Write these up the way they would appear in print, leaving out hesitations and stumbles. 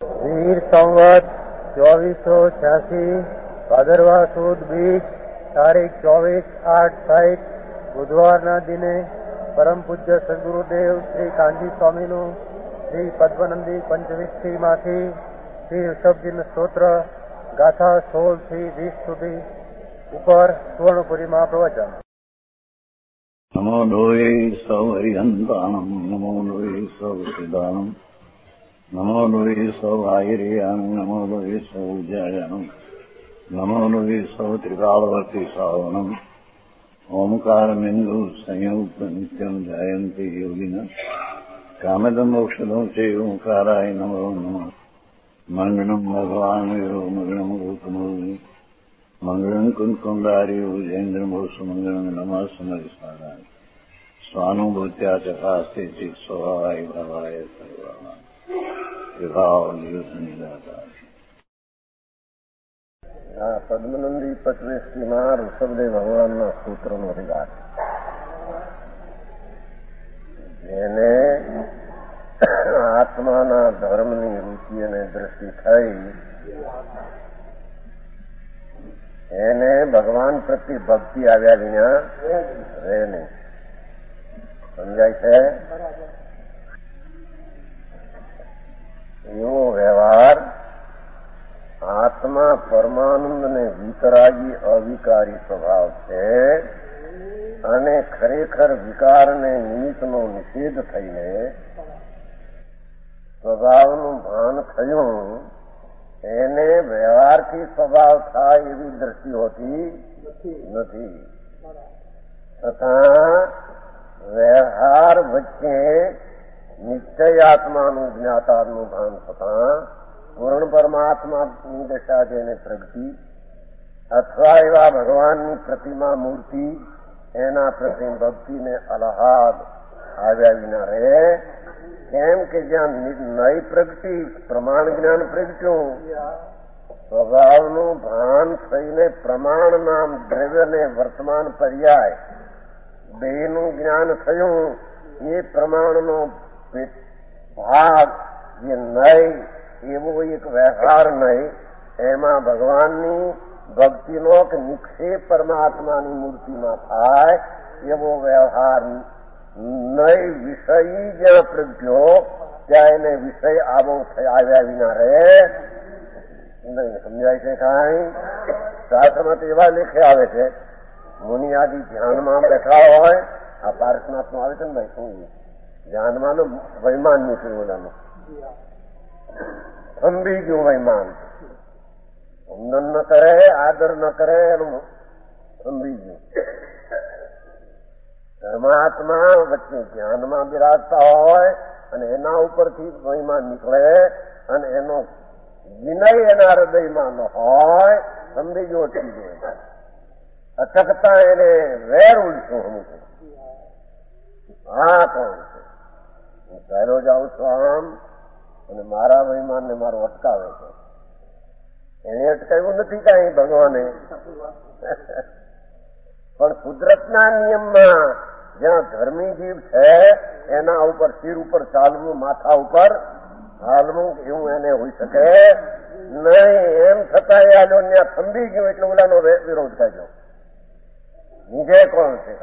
વીર સંવત 2486 ભાદરવા સુદ બીજ તારીખ 24/8/60 બુધવારના દિને પરમ પૂજ્ય સદગુરુદેવ શ્રી કાંજી સ્વામીનું શ્રી પદ્મનંદી પંચવિંશતિમાંથી શ્રી ઋષભજીનું સ્તોત્ર ગાથા 16 થી 20 સુધી ઉપર સુવર્ણપુરીમાં પ્રવચન. નમો લોહે સૌ હરિહંતાણમ નમો લોહે સૌ સિદ્ધાણમ નમો લોહે સૌ આયર્યાણમ નમો લોહે સૌ જયાણમ નમો લોહે સૌ ત્રિકાળવતી શ્રાવણમ ઓમકારમિંદુ સંયુક્ત નિત્યમ જાયંતિ યોગિના કામદમ મોક્ષદમ સે ઓંકારાય નમો નમઃ. મંગળમ ભગવાન વીરો મંગળમ રૂપમોહિ મંગળમ કુંકુંડારી ઉજેન્દ્રમોષ મંગળમ નમઃ સમરિસ્વારાય સ્વાનુભૂત્યા ચકાસ્તે ચિત સ્વભાવાય ભાવાય સર્વા વિભાવ નિદાતા. આ પદ્મનંદી પંચવિંશતિમાં ઋષભદેવ ભગવાનના સૂત્રનો વિગાર, જેને આત્માના ધર્મની રૂચિ અને દ્રષ્ટિ થઈ એને ભગવાન પ્રત્યે ભક્તિ આવ્યા વિના રહે નહીં. સમજાય છે? એવો વ્યવહાર આત્મા પરમાનંદ ને વિતરાગી અવિકારી સ્વભાવ છે અને ખરેખર વિકારને નિમિત્તનો નિષેધ થઈને સ્વભાવનું ભાન થયું એને વ્યવહારથી સ્વભાવ થાય એવી દ્રષ્ટિ હોતી નથી. તથા વ્યવહાર વચ્ચે નિશ્ચય આત્માનું જ્ઞાતાનું ભાન થતા પૂર્ણ પરમાત્માની દશા જેને પ્રગતિ અથવા એવા ભગવાનની પ્રતિમા મૂર્તિ એના પ્રતિ ભક્તિને અલહાદ આવ્યા વિના રહે. કેમ કે જ્યાં નઈ પ્રગતિ પ્રમાણ જ્ઞાન પ્રગટ્યું, સ્વભાવનું ભાન થઈને પ્રમાણ નામ દ્રવ્યને વર્તમાન પર્યાય બેનું જ્ઞાન થયું. એ પ્રમાણનો ભાગ જે નહીં એવો એક વ્યવહાર નહીં, એમાં ભગવાનની ભક્તિનો કે નિક્ષેપ પરમાત્માની મૂર્તિમાં થાય એવો વ્યવહાર નહીં. વિષય જ્યાં પ્રગટ્યો ત્યાં એને વિષય આવો આવ્યા વિના રહે નહીં. સમજાય છે? કાંઈ શાસ્ત્રમાં તો એવા લેખે આવે છે, મુનિયાદી ધ્યાનમાં બેઠા હોય, આ પાર્શનાથમાં આવે છે ને ભાઈ, શું ધ્યાનમાં નો વૈમાન નીકળ્યું, ઓલાનું થંભી ગયું વૈમાન. વંદન ન કરે, આદર ન કરે, એનું થંભી ગયું. પરમાત્મા વચ્ચે ધ્યાનમાં બિરાજતા હોય અને એના ઉપરથી વૈમાન નીકળે અને એનો વિનય એના હૃદયમાં ન હોય, થંભી ગયો, અટકી ગયો. અટકતા એને વેર ઉલટું અમુક. આ કોણ છે? હું ચાલ્યો જાઉં છું આમ અને મારા વૈમાનને મારો અટકાવે છે. એને અટકાવ્યું નથી કાંઈ ભગવાને, પણ કુદરતના નિયમમાં જ્યાં ધર્મી જીવ છે એના ઉપર શિર ઉપર ચાલવું, માથા ઉપર હાલવું, એવું એને હોઈ શકે નહીં. એમ છતાં એ આલો ત્યાં થંભી ગયું એટલે ઓલાનો વિરોધ કર્યો. નીચે કોણ છે?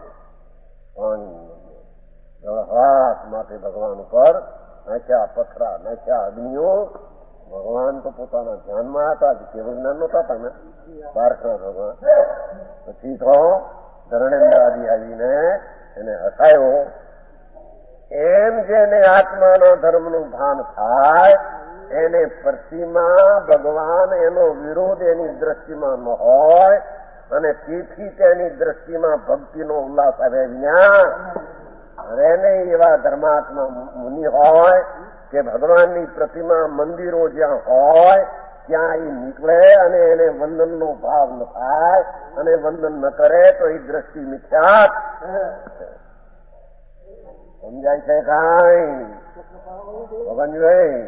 હાથ માથે ભગવાન ઉપર નાખ્યા પથરા, નાખ્યા અગ્નિઓ. ભગવાન તો પોતાના ધ્યાનમાં હતા, કેવળ જ્ઞાન નહોતા હતા ને પાર્થના ભગવાન. પછી તો ધરણેન્દ્રાદી આવીને એને હસાયો. એમ જેને આત્માના ધર્મનું ભાન થાય એને પ્રતિમા ભગવાન એનો વિરોધ એની દ્રષ્ટિમાં ન હોય અને તેથી તેની દ્રષ્ટિમાં ભક્તિનો ઉલ્લાસ આવે વિના એને એવા ધર્માત્મા મુનિ હોય કે ભગવાનની પ્રતિમા મંદિરો જ્યાં હોય ત્યાં એ નીકળે અને એને વંદનનો ભાવ ન થાય અને વંદન ન કરે તો એ દ્રષ્ટિ મિથ્યા. સમજાય છે? કાંઈ ભગવાનભાઈ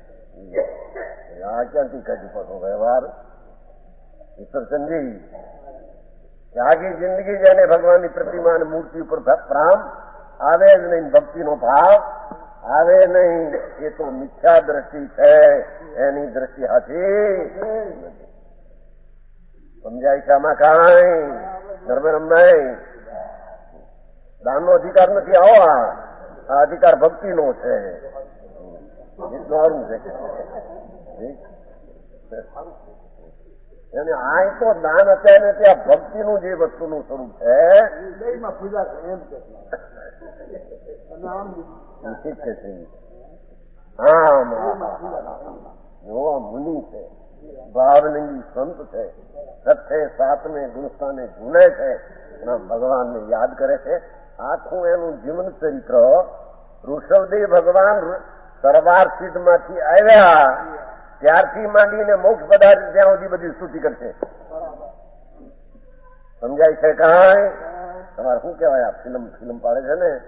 આ ક્યાંથી કાઢી પડો વ્યવહાર? ઈશ્વરચંદજી કે આખી જિંદગી જેને ભગવાનની પ્રતિમા અને મૂર્તિ ઉપર પ્રામ આવે જ નહીં, ભક્તિનો ભાવ આવે નહીં. એ તો મિથ્યા દ્રષ્ટિ છે, એની દ્રષ્ટિ હાથી સમજાય છે. આમાં કાંઈ નર્મરમભાઈ દાનનો અધિકાર નથી. આવો આ અધિકાર ભક્તિનો છે. સારું છે. અને આ તો દાન અત્યારે ત્યાં ભક્તિનું જે વસ્તુનું સ્વરૂપ છે. ઠીક છે. જોવા મુનિ છે, ભાવલિંગી સંત છે, સત્ય સાતમે ગુણસ્થાને ઝૂલે છે, એના ભગવાનને યાદ કરે છે. આખું એનું જીવન ચરિત્ર ઋષભદેવ ભગવાન સરવાર સિદ્ધમાંથી આવ્યા ત્યારથી માંડીને મોક્ષ પદાર્થ ત્યાં સુધી બધી સ્તુતિ કરશે. સમજાય છે કાંઈ? તમારે શું કહેવાય? આ ફિલ્મ પાડે છે ને?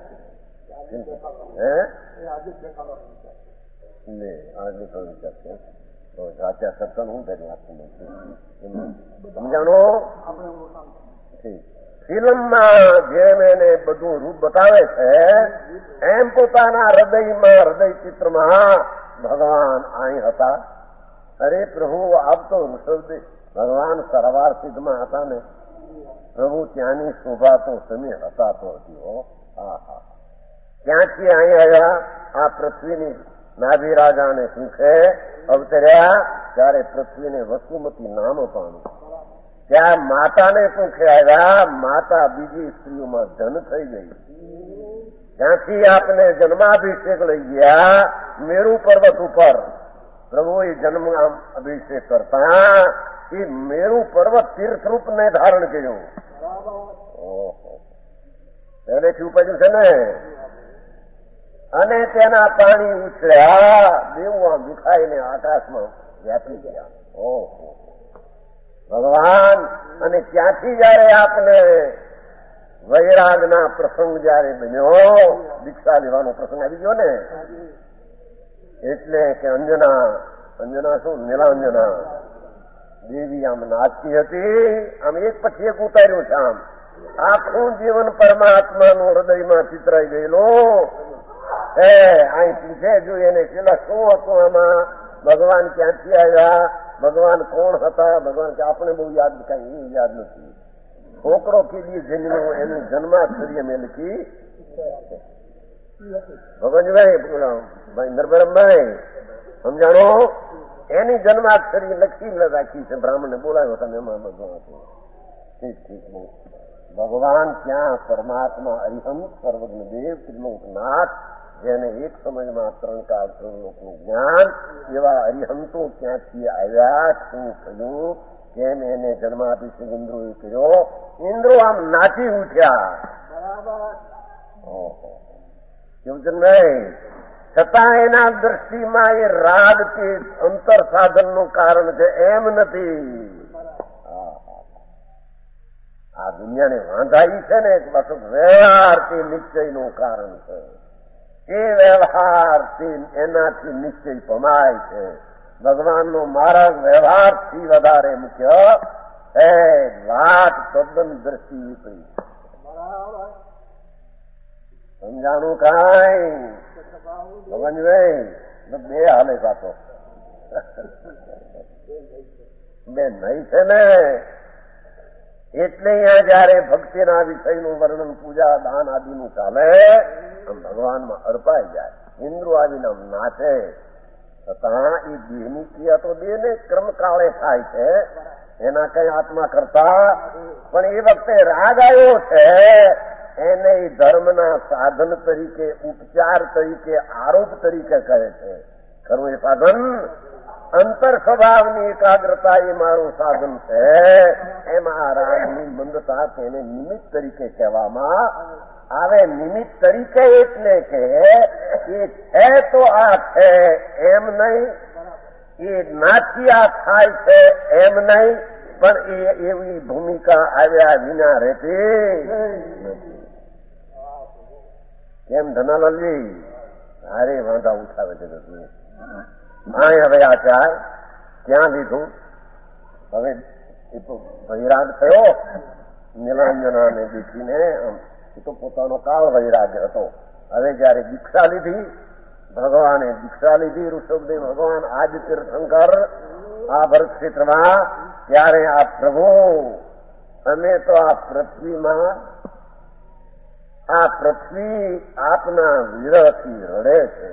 સાચા સત્સંગ શું થાય સમજાણો? ફિલ્મમાં જેમ એને બધું રૂપ બતાવે છે એમ પોતાના હૃદયમાં, હૃદય ચિત્રમાં ભગવાન અહીં હતા. અરે પ્રભુ આપ તો ઋષભદેવ ભગવાન સરવાર સિદ્ધમાં હતા ને પ્રભુ, ત્યાંની શોભા તો તમે હતા તો હતી હો. ત્યાંથી અહીં આવ્યા. આ પૃથ્વીની નાભી રાજાને સુખે અવતર્યા ત્યારે પૃથ્વીને વસુમતી નામ પામ્યું. ત્યાં માતાને સુખે આવ્યા. માતા બીજી સ્ત્રીઓમાં ધન થઈ ગઈ. ત્યાંથી આપને જન્માભિષેક લઈ ગયા મેરુ પર્વત ઉપર. પ્રભુએ જન્મ અભિષેક કરતા એ મેરુ પર્વત તીર્થરૂપને ધારણ કર્યું. પહેલેથી ઉપજ્યું છે ને. અને તેના પાણી ઉછળ્યા, દેવું આમ વિખાઈને આકાશમાં વ્યાપી ગયા. ઓહો ભગવાન. અને ત્યાંથી જયારે આપને વૈરાગના પ્રસંગ જયારે બન્યો, દીક્ષા લેવાનો પ્રસંગ આવી ગયો ને, એટલે કે અંજના શું નીલાંજના દેવી આમ નાચતી હતી. આમ એક પછી એક ઉતાર્યું છે. આમ આખું જીવન પરમાત્માનું હૃદયમાં ચિતરાઈ ગયેલું. અહીં પૂછે જોઈએ ને પેલા શું હતું આમાં, ભગવાન ક્યાંથી આવ્યા, ભગવાન કોણ હતા, ભગવાન કે આપણે બહુ યાદ કઈ યાદ નથી. છોકરો કીધી જન્મ્યો એની જન્માક્ષરી અમે લખી. ભગવાનભાઈ ભાઈ નરબરમભાઈ સમજાણો, એની જન્માક્ષરી લખી રાખી છે. બ્રાહ્મણને બોલાવ્યો તમે એમાં બધું હતું. ઠીક. ભગવાન ક્યાં પરમાત્મા અરિહંત સર્વજ્ઞ દેવ ત્રિલોકનાથ, જેને એક સમયમાં 3 કાળ 3 લોકનું જ્ઞાન, એવા અરિહંતો ક્યાંથી આવ્યા, શું થયું, કેમ એને જન્માભિષેક ઇન્દ્રોએ કર્યો. ઇન્દ્રો આમ નાચી ઉઠ્યા. કેવું નહીં? છતાં એના દ્રષ્ટિમાં એ રાગ કે અંતર સાધનનું કારણ છે એમ નથી. આ દુનિયાને વાંધાઈ છે ને બસ વ્યવહારથી નિશ્ચયનું કારણ છે. એ વ્યવહારથી એનાથી નિશ્ચય પમાય છે. ભગવાનનો માર્ગ વ્યવહારથી વધારે મુખ્ય એ વાત તદ્દન દ્રષ્ટિ વિપરીત. સમજાણું કાંઈ? ભગવાનભાઈ બે હાલે પાછો બે નહીં છે ને. એટલે અહીંયા જયારે ભક્તિના વિષયનું વર્ણન, પૂજા, દાન આદિનું ચાલે, આમ ભગવાનમાં અર્પાઈ જાય. ઇન્દ્રો આવીને નાચે. છતાં એ દેહની ક્રિયા તો દેહને ક્રમકાળે થાય છે, એના કઈ આત્મા કરતા. પણ એ વખતે રાગ આવ્યો છે એને ધર્મના સાધન તરીકે, ઉપચાર તરીકે, આરોપ તરીકે કહે છે. ખરું એ સાધન અંતર સ્વભાવની એકાગ્રતા એ મારું સાધન છે. એમાં રાગની મંદતા તેને નિમિત્ત તરીકે કહેવામાં આવે. નિમિત્ત તરીકે એટલે કે એ છે તો આ છે એમ નહીં, એ નાથી આ થાય છે એમ નહીં, પણ એ એવી ભૂમિકા આવ્યા વિના રહેતી નથી. કેમ ધનાલાલજી? હારે વાંધા ઉઠાવે છે. હવે આચાર ક્યાં લીધું? હવે એ તો વૈરાગ થયો નીલાંજનાને દીકરીને. એ તો પોતાનો કાળ વૈરાગ હતો. હવે જયારે દીક્ષા લીધી, ભગવાને દીક્ષા લીધી, ઋષભદેવ ભગવાન આજ તીર્થંકર આ ભરત ક્ષેત્રમાં, ત્યારે આ પ્રભુ અમે તો આ પૃથ્વીમાં, આ પૃથ્વી આપના વિરહથી રડે છે.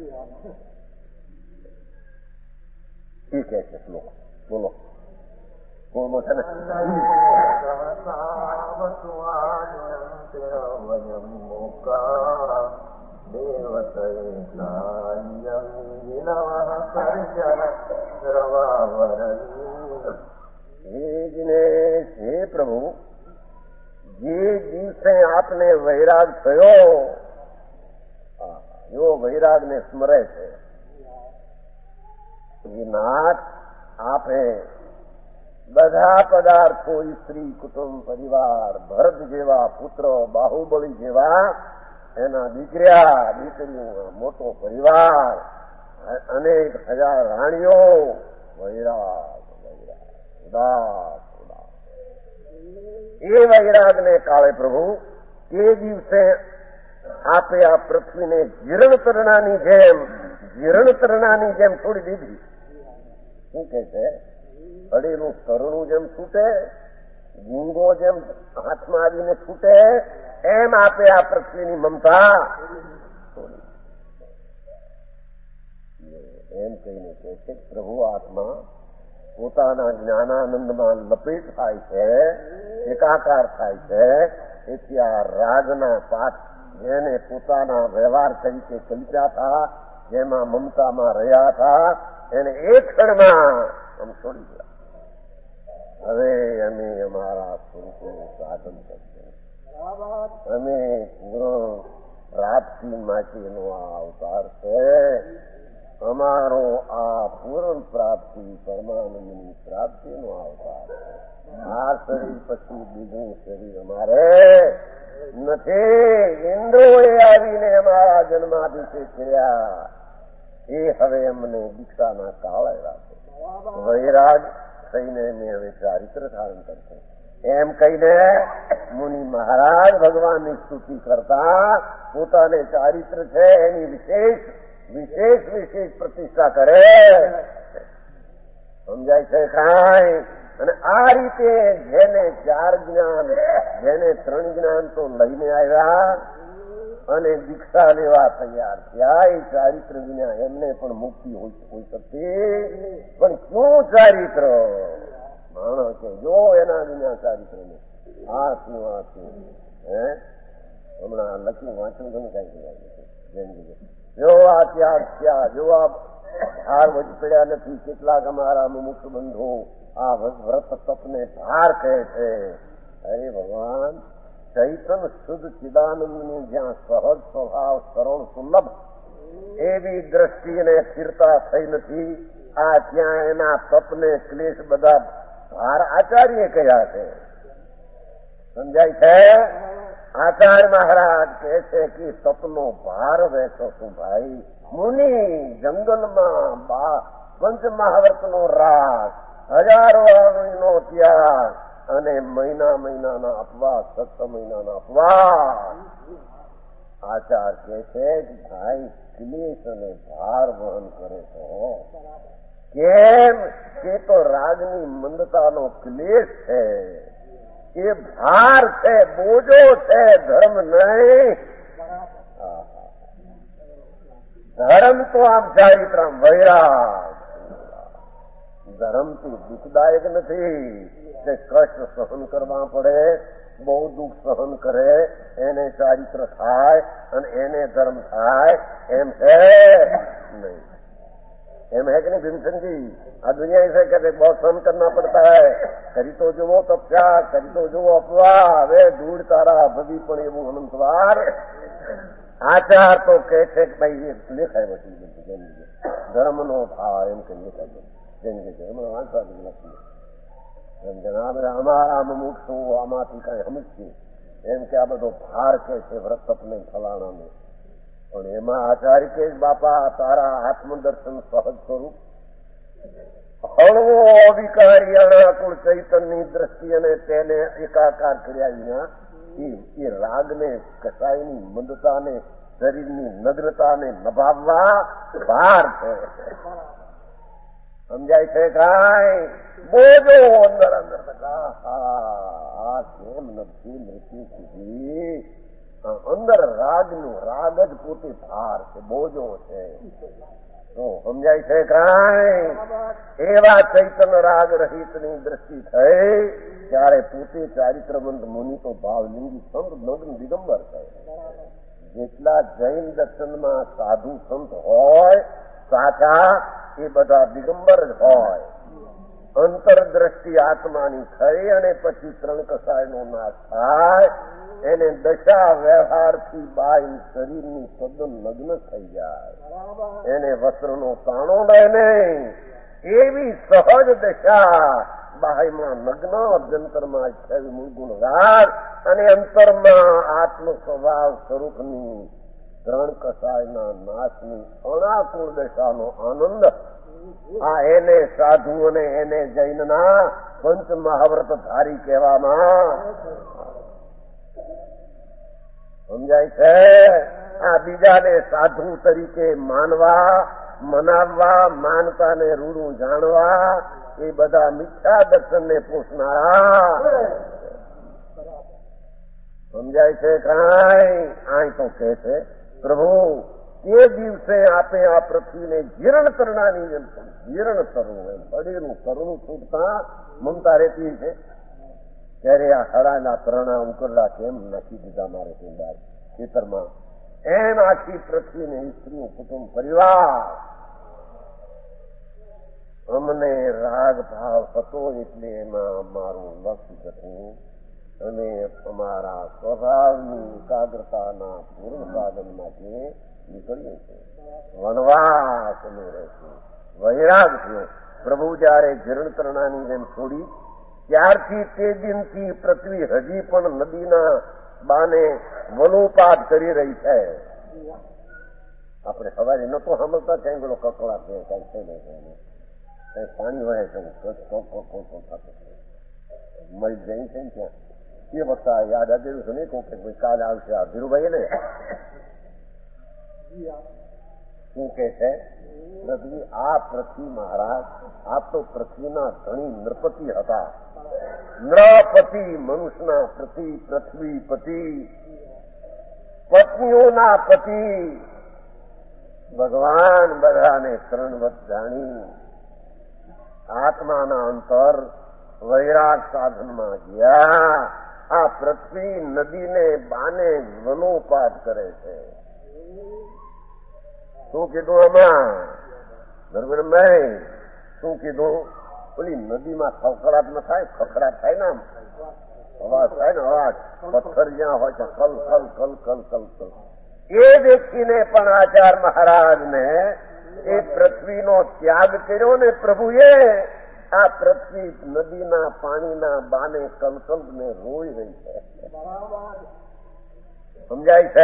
એ કે છે શ્લોક. બોલો બોલો છે ને. હે પ્રભુ, જે દિવસે આપને વૈરાગ થયો, એવો વૈરાગને સ્મરે છે. નાથ, આપે બધા પદાર્થો, સ્ત્રી, કુટુંબ, પરિવાર, ભરત જેવા પુત્ર, બાહુબળી જેવા એના દીકરીઓ, મોટો પરિવાર, અનેક હજાર રાણીઓ, વૈરાગ ઉદાસ. એ વૈરાગને કાળે પ્રભુ તે દિવસે આપે આ પૃથ્વીને જીર્ણતરણાની જેમ છોડી દીધી. શું કે છે? અડેલું તરણું જેમ છૂટે, ગુંગો જેમ હાથમાં આવીને છૂટે, એમ આપે આ પૃથ્વીની મમતા છોડી. એમ કહીને કહે છે પ્રભુ આત્મા પોતાના જ્ઞાનાનંદમાં લપેટ થાય છે, એકાકાર થાય છે. તેથી આ રાજના પાઠ જેને પોતાના વ્યવહાર તરીકે કલ્પ્યા હતા, જેમાં મમતામાં રહ્યા હતા, એને એક ક્ષણમાં આમ છોડી દીધા. હવે અમે અમારા સ્વરૂપનું સાધન કરશું. અમે પૂર્ણ પ્રાપ્તિ માટેનો આ અવતાર છે. અમારો આ પૂર્ણ પ્રાપ્તિ, પરમાનંદની પ્રાપ્તિનો અવતાર છે. આ શરીર પછી બીજું શરીર અમારે નથી. ઇન્દ્રોએ આવીને અમારા જન્માભિષેક કર્યા, એ હવે અમને દીક્ષાના કાળે રાખે. વૈરાગ થઈને અમે હવે ચારિત્ર ધારણ કરશે. એમ કહીને મુનિ મહારાજ ભગવાનની સ્તુતિ કરતા પોતાને ચારિત્ર છે એની વિશેષ પ્રતિષ્ઠા કરે. સમજાય છે કાંઈ? અને આ રીતે જેને 4 જ્ઞાન, જેને 3 જ્ઞાન તો લઈને આવ્યા અને દીક્ષા લેવા તૈયાર થયા, એ ચારિત્ર વિના એમને પણ મુક્તિ હોઈ શકતી. પણ શું ચારિત્ર? માણસ કે જો એના વિના ચારિત્ર ને આ શું હમણાં લખ્યું વાંચવું ગમે કઈ જો આ ત્યાગ થયા, જો આ ભાર વધી પડ્યા નથી. કેટલાક અમારા મુમુક્ષ બંધુ આ વ્રત તપને ભાર કહે છે. અરે ભગવાન, ચૈતન શુદ્ધ ચિદાનંદની જ્યાં સહજ સ્વભાવ, સરળ સુલભ એવી દ્રષ્ટિ અને સ્થિરતા થઈ નથી, આ ત્યાં એના તપને ક્લેશ બધા ભાર આચાર્ય કયા છે. સમજાય છે? આચાર્ય મહારાજ કહે છે કે તપનો ભાર વહેતો છું ભાઈ. મુનિ જંગલમાં પંચ મહાવ્રતનો રાસ, હજારો નો ત્યાગ અને મહિનાના અપવાસ, 7 મહિનાના અપવાસ. આચાર કહે છે કે ભાઈ ક્લેશ અને ભાર વહન કરે છો. કેમ કે તો રાગની મંદતાનો ક્લેશ છે, એ ભાર છે, બોજો છે, ધર્મ નહીં. ધર્મ તો આમ ચારિત્રમ વૈરાગ. ધર્મથી દુઃખદાયક નથી કે કષ્ટ સહન કરવા પડે, બહુ દુઃખ સહન કરે એને ચારિત્ર થાય અને એને ધર્મ થાય, એમ છે नहीं. एम है कि नहीं भीमसेन जी? आ दुनिया ऐसे कहते बहुत सहन करना पड़ता है. करी तो जुवो तपस्या, करी तो जुवो अपवाह, वे धूड़ तारा भवी पण एवं अनंतवार. आचार तो કહે છે કે ભાઈ એ લેખાય વટી ધર્મનો ભાવ એમ કે લેખાય જેમ કે એમાં વાંચવા લખીએ એમ જણાવે અમારા મુમુક્ષુ આમાંથી કઈ સમજશે એમ કે આ બધો ભાર કે છે વ્રત તપને ફલાણાને. પણ એમાં આચાર્ય કે બાપા તારા આત્મદર્શન સહજ સ્વરૂપ હળવો અવિકારી અનાકુળ ચૈતનની દ્રષ્ટિ અને તેને એકાકાર કર્યા વિના એ રાગને, કસાયની મંદતાને શરીરની નગ્નતાને નભાવવા ભાર છે. સમજાય છે કાંઈ? બોજો અંદર અંદર આ કેમ નથી મૃત્યુ સુધી અંદર રાગનું રાગ જ પોતે ભાર છે, બોજો છે. તો સમજાય છે કાંઈ? એવા ચૈતન્ય રાગ રહિતની દ્રષ્ટિ થઈ ત્યારે પોતે ચારિત્રવંત મુનિ તો ભાવલિંગી સંત નગ્ન દિગંબર છે. જેટલા જૈન દર્શનમાં સાધુ સંત હોય સાચા એ બધા દિગંબર જ હોય. અંતરદ્રષ્ટિ આત્માની થઈ અને પછી ત્રણ કસાયનો નાશ થાય એને દશા વ્યવહારથી બાઈ શરીરની તદ્દન નગ્ન થઈ જાય. એને વસ્ત્રનો તાણો રહે નહીં એવી સહજ દશા બાહ્યમાં નગ્ન અભ્યંતરમાં અઠ્યાવી મૂળગુણ રાગ અને અંતરમાં આત્મ સ્વભાવ સ્વરૂપની ત્રણ કસાયના નાશની અણાકુળ દશાનો આનંદ આ એને સાધુ અને એને જૈનના પંચ મહાવ્રત ધારી કહેવામાં સમજાય છે. આ બીજાને સાધુ તરીકે માનવા મનાવવા માનતાને રૂડું જાણવા એ બધા મિથ્યા દર્શનને પોષનારા. સમજાય છે કાંઈ? અહીં તો કે છે પ્રભુ તે દિવસે આપે આ પૃથ્વીને જીર્ણ કરનાની જેમ જીર્ણ કરવું એમ પડેલું કરવું છૂટતા મમતા રહેતી છે. ત્યારે આ હળાના પરણા ઉકરડા કેમ નાખી દીધા મારે બાર ખેતરમાં એમ આખી પૃથ્વીને સ્ત્રીઓ કુટુંબ પરિવાર અમને રાગ ભાવ હતો એટલે એમાં મારું લક્ષ્ય હતું અને અમારા સ્વભાવની એકાગ્રતાના પૂર્ણ સાધનમાંથી નીકળીએ છીએ. વનવાસ અમે રહેશું. વૈરાગ થયો. પ્રભુ જયારે જીર્ણ કરણાની જેમ છોડી ત્યારથી તે દિનથી પૃથ્વી હજી પણ નદીના બાને વનોપાત કરી રહી છે. આપણે સવારે નતો સાંભળતા ક્યાંય પેલો કકળાટ કઈ થઈ ગયો કઈ પાણી વહે છે મળી જાય છે ને ત્યાં એ વખતે યાદ આવેલું છે નહીં કહું કે ભાઈ કાલે આવશે આ ધીરુભાઈ ને શું કે છે પૃથ્વી આ પૃથ્વી મહારાજ આપ તો પૃથ્વીના ધણી નૃપતિ હતા. નૃપતિ મનુષ્યના પ્રતિ પૃથ્વી પતિ પત્નીઓના પતિ ભગવાન બધાને શરણવત જાણી આત્માના અંતર વૈરાગ સાધનમાં ગયા. આ પૃથ્વી નદીને બાને વનોપાત કરે છે. શું કીધું આમાં ધર્મભાઈ? શું કીધું? ઓલી નદીમાં ખખડાટ ન થાય? ખખડાટ થાય ને આમ અવાજ થાય ને અવાજ પથ્થર જ્યાં હોય છે કલ કલ કલ કલ કલ કલ એ દેખીને પણ આચાર્ય મહારાજને એ પૃથ્વીનો ત્યાગ કર્યો ને પ્રભુએ આ પૃથ્વી નદીના પાણીના બાને કલકલ ને રોઈ રહી છે. સમજાય છે?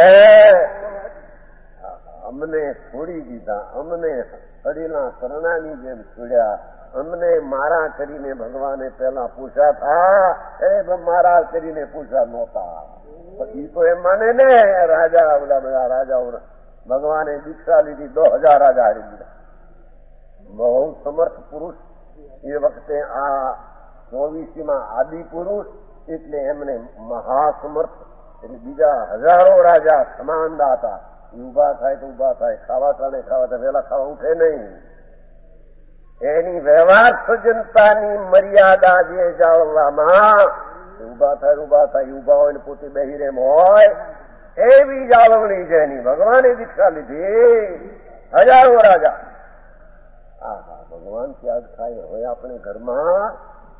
અમને છોડી દીધા, અમને અડીના કરણાની જેમ છોડ્યા, અમને મારા કરીને ભગવાને પેલા પૂછ્યા થા એ મારા કરીને પૂછ્યા નહોતા. એ તો એમ માને ને રાજા બધા રાજાઓ ભગવાને દીક્ષા લીધી 10,000 રાજા હારી દીધા. બહુ સમર્થ પુરુષ એ વખતે આ 24માં આદિ પુરુષ એટલે એમને મહાસમર્થ એટલે બીજા હજારો રાજા સમાન હતા. ઉભા થાય તો ઉભા થાય, ખાવા ચાલે ખાવા તો વહેલા ખાવા ઉઠે નહીં. એની વ્યવહાર સજ્જનતાની મર્યાદા જે જાળવવામાં ઉભા થાય ઉભા હોય ને પોતે બેહી રેમ હોય એવી જાળવણી છે એની. ભગવાને દીક્ષા લીધી હજારો રાજા. હા ભગવાન ત્યાગ થાય. હવે આપણે ઘરમાં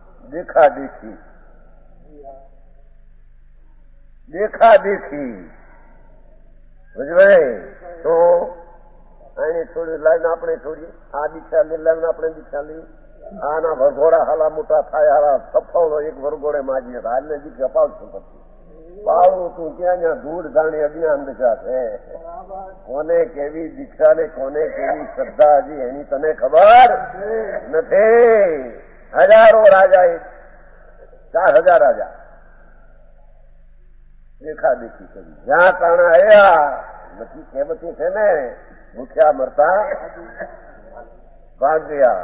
દેખા દેખી બુજવાય તો આને છોડી લાઈને આપણે છોડીએ. આ દીક્ષા લાઈને આપણે દીક્ષા લઈએ. આના વરઘોડા હાલા મોટા થાય હાલા સફળો એક વરઘોડે માજીએ હાલને દીક્ષા પાડશું પછી પાડું તું ત્યાં ધૂળ ધાણી અજ્ઞાન દશા છે. કોને કેવી દીક્ષા ને કોને કેવી શ્રદ્ધા હજી એની તને ખબર નથી. હજારો રાજા 4,000 રાજા દેખા દેખી કરી. જ્યાં તાણા આવ્યા નથી કહેવતી છે ને, ભૂખ્યા મરતા ભાગ ગયા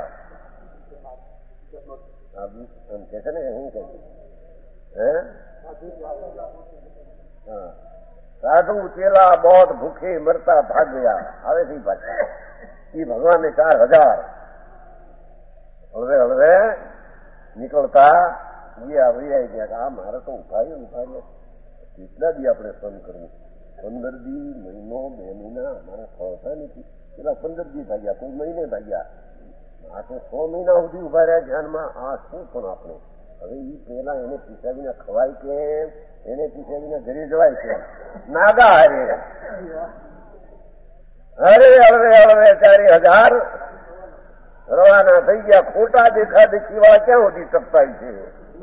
કે છે ને, હું કે સાધુ ચેલા બૌદ્ધ ભૂખે મરતા ભાગ ગયા આવે છે ભાષા. એ ભગવાનને 4000 હળવે હળવે નીકળતા ગયા ગયા. આ મારે તો ઉભાર્યો કેટલા દી આપણે સહન કરવું? 15 દી, મહિનો, 2 મહિના અમારા ખોતા નથી. પેલા 15 દી ભાગ્યા, કોઈ મહિને ભાગ્યા. આ તો 6 મહિના સુધી ઉભા રહ્યા ધ્યાનમાં. આ શું પણ આપણે હવે એ પેલા એને પીસાવીને ખવાય કેમ? એને પીસાવીને ઘરે જવાય છે નાગા હરે હરે હળવે હળવે 4000 રવાના થઈ ગયા. ખોટા દેખા દેખી વાળા ક્યાં સુધી ટપકાય છે?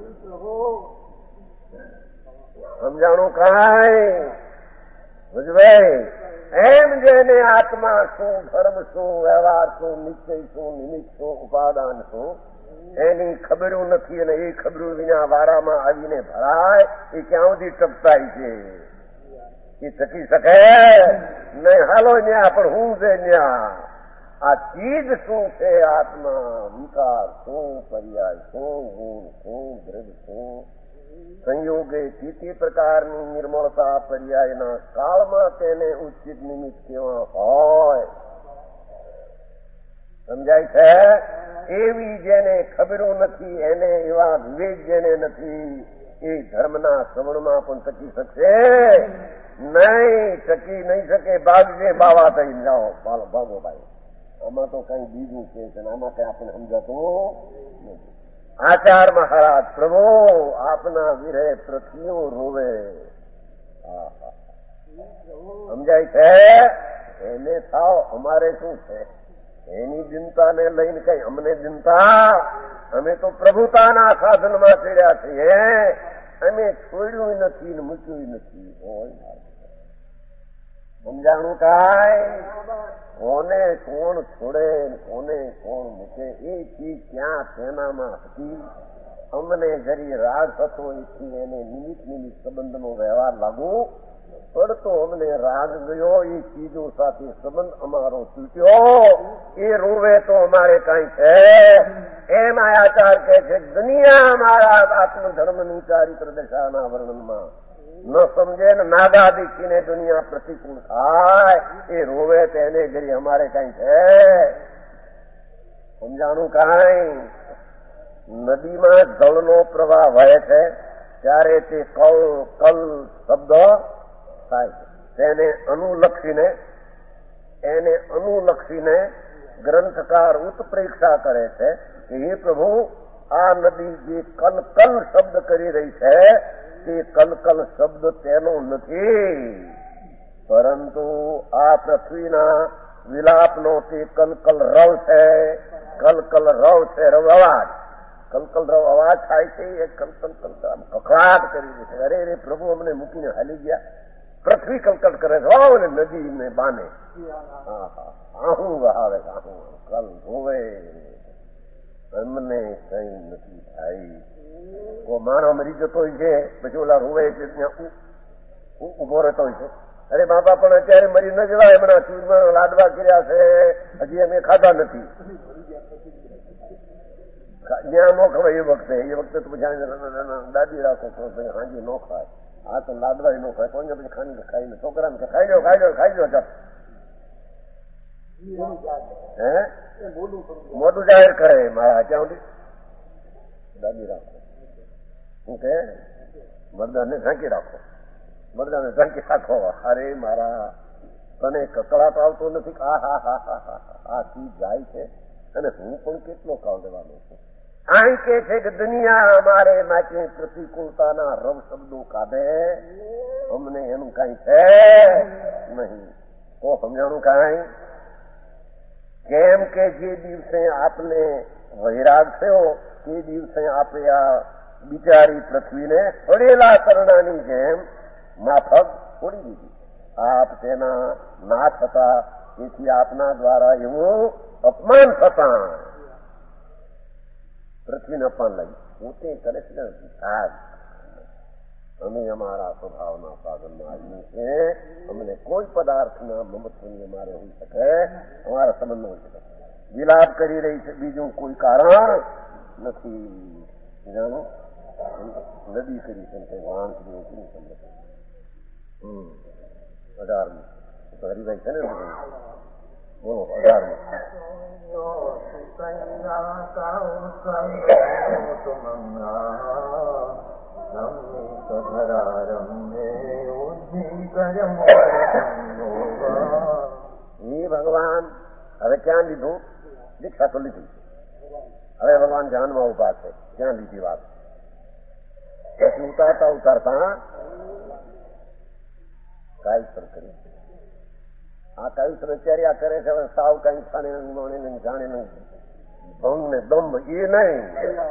સમજાણું કાંઈ ભજભાઈ? એમ જેને આત્મા શું, ધર્મ શું, વ્યવહાર શું, નિશ્ચય શું, નિમિત્ત શું, ઉપાદાન શું, એની ખબરું નથી. અને એ ખબરું વિના વારામાં આવીને ભરાય એ ક્યાં સુધી ટપકાય છે? એ ટકી શકે નહીં. હાલો ન્યા, પણ હું છે ન્યા. આ ચીજ શું છે? આત્મા, વિકાર શું, પર્યાય શું, ગુણ શું, દ્રવ્ય શું, સંયોગે ચીતિ પ્રકારની નિર્મળતા પર્યાયના કાળમાં તેને ઉચિત નિમિત્ત કેવા હોય? સમજાય છે? એવી જેને ખબરો નથી, એને એવા વિવેક જેને નથી, એ ધર્મના શ્રવણમાં પણ ટકી શકશે નહીં. ટકી નહીં શકે. ભાગજે બાવા થઈ જાઓ. ભાગો ભાઈ. આમાં તો કઈ બીજું છે, આમાં કઈ આપણે સમજાતું નથી. આચાર મહારાજ, પ્રભુ આપના વિરહે પૃથ્વીઓ રોવે. સમજાય છે? એને થાવ, અમારે શું છે? એની ચિંતાને લઈને કઈ અમને ચિંતા? અમે તો પ્રભુતાના સાધનમાં ચડ્યા છીએ. અમે છોડ્યું નથી ને મૂક્યું નથી. સમજાણું કાંઈ? કોને કોણ છોડે, કોને કોણ મૂકે, એ ચીજ ક્યાં તેનામાં હતી. અમને જરી રાગ હતો એથી એને નિમિત્ત સંબંધનો વ્યવહાર લાગુ પડતો. અમને રાગ ગયો, એ ચીજો સાથે સંબંધ અમારો તૂટ્યો. એ રોવે તો અમારે કઈ છે? એમ આચાર કહે છે, દુનિયા મારા આત્મધર્મની ચારિત્ર દશાના વર્ણનમાં ન સમજે ને નાગા દીખીને દુનિયા પ્રતિકૂળ થાય. એ રોવે તેને ઘડી અમારે કઈ છે? સમજાણું કાંઈ? નદીમાં જળનો પ્રવાહ વહે છે ત્યારે તે કલ શબ્દ થાય છે. તેને અનુલક્ષીને ગ્રંથકાર ઉત્પ્રેક્ષા કરે છે કે હે પ્રભુ, આ નદી જે કલ શબ્દ કરી રહી છે તે કલકલ શબ્દ તેનો નથી, પરંતુ આ પૃથ્વીના વિલાપનો તે કલકલ રવ છે. કલકલ રવ છે, રવ અવાજ. કલકલ રવ અવાજ થાય છે. એ કલકલ કકળાટ કરી દે છે. અરે રે પ્રભુ, અમને મૂકીને હાલી ગયા. પૃથ્વી કલકલ કરે છે ને નદીને બાને. આહું વહાવે, આહું કલ હોવે. અમને કઈ નથી થાય. કોઈ માણસ મરી જતો હોય છે, પછી ઓલા રોવે છે ત્યાં ઉભો રહેતો હોય છે. અરે બાપા, પણ અત્યારે મરી ન જવાય. હમણાં ચૂરમાં લાડવા કર્યા છે, હજી અમે ખાધા નથી. જ્યાં નો ખવાય એ વખતે તો પછી દાદી રાખો તો હાજી નો ખાય. આ તો લાડવા નો ખાય. કોઈ પછી ખાઈને છોકરાને ખાઈ લો. મોટું જાહેર કરે મારા ક્યાં સુધી દાદી રાખો. શું કે મરદાને ઢાંકી રાખો. અરે મારા, તને કકળાટ આવતો નથી? આ ચીજ જાય છે અને હું પણ કેટલો કાળ લેવાનો છું. અહીં કે છે કે દુનિયા અમારે માટે પ્રતિકૂળતાના રવ શબ્દો કાઢે. અમને એનું કઈ છે નહીં. તો સમજાણું કાંઈ? કેમ કે જે દિવસે આપને વૈરાગ થયો તે દિવસે આપણે આ બિચારી પૃથ્વીને પડેલા તરણાની જેમ માફક છોડી દીધી. આપ તેના નાથ હતા, તેથી આપના દ્વારા એવું અપમાન થતા. પૃથ્વીને અપમાન લાગ્યું. પોતે કરે છે અમે અમારા સ્વભાવના સાધનમાં આવીએ છીએ. અમને કોઈ પદાર્થના મમત્વની અમારે હોઈ શકે, અમારા સંબંધ હોઈ શકે. વિલાપ કરી રહી છે બીજું કોઈ કારણ નથી. જાણો નદી કરી છે વાણ કરી સંબંધ 18 હરિભાઈ છે ને બોલો 18 ભગવાન હવે ક્યાં લીધું? દીક્ષા તો લીધી. હવે ભગવાન ધ્યાનમાં ઉભા છે. ક્યાં લીધી વાત? પછી ઉતારતા ઉતારતા કાયસર કરી. આ કાયસર અત્યારે આ કરે છે. હવે સાવ કઈ ખાને જાણે ભંગ ને દમ એ નહીં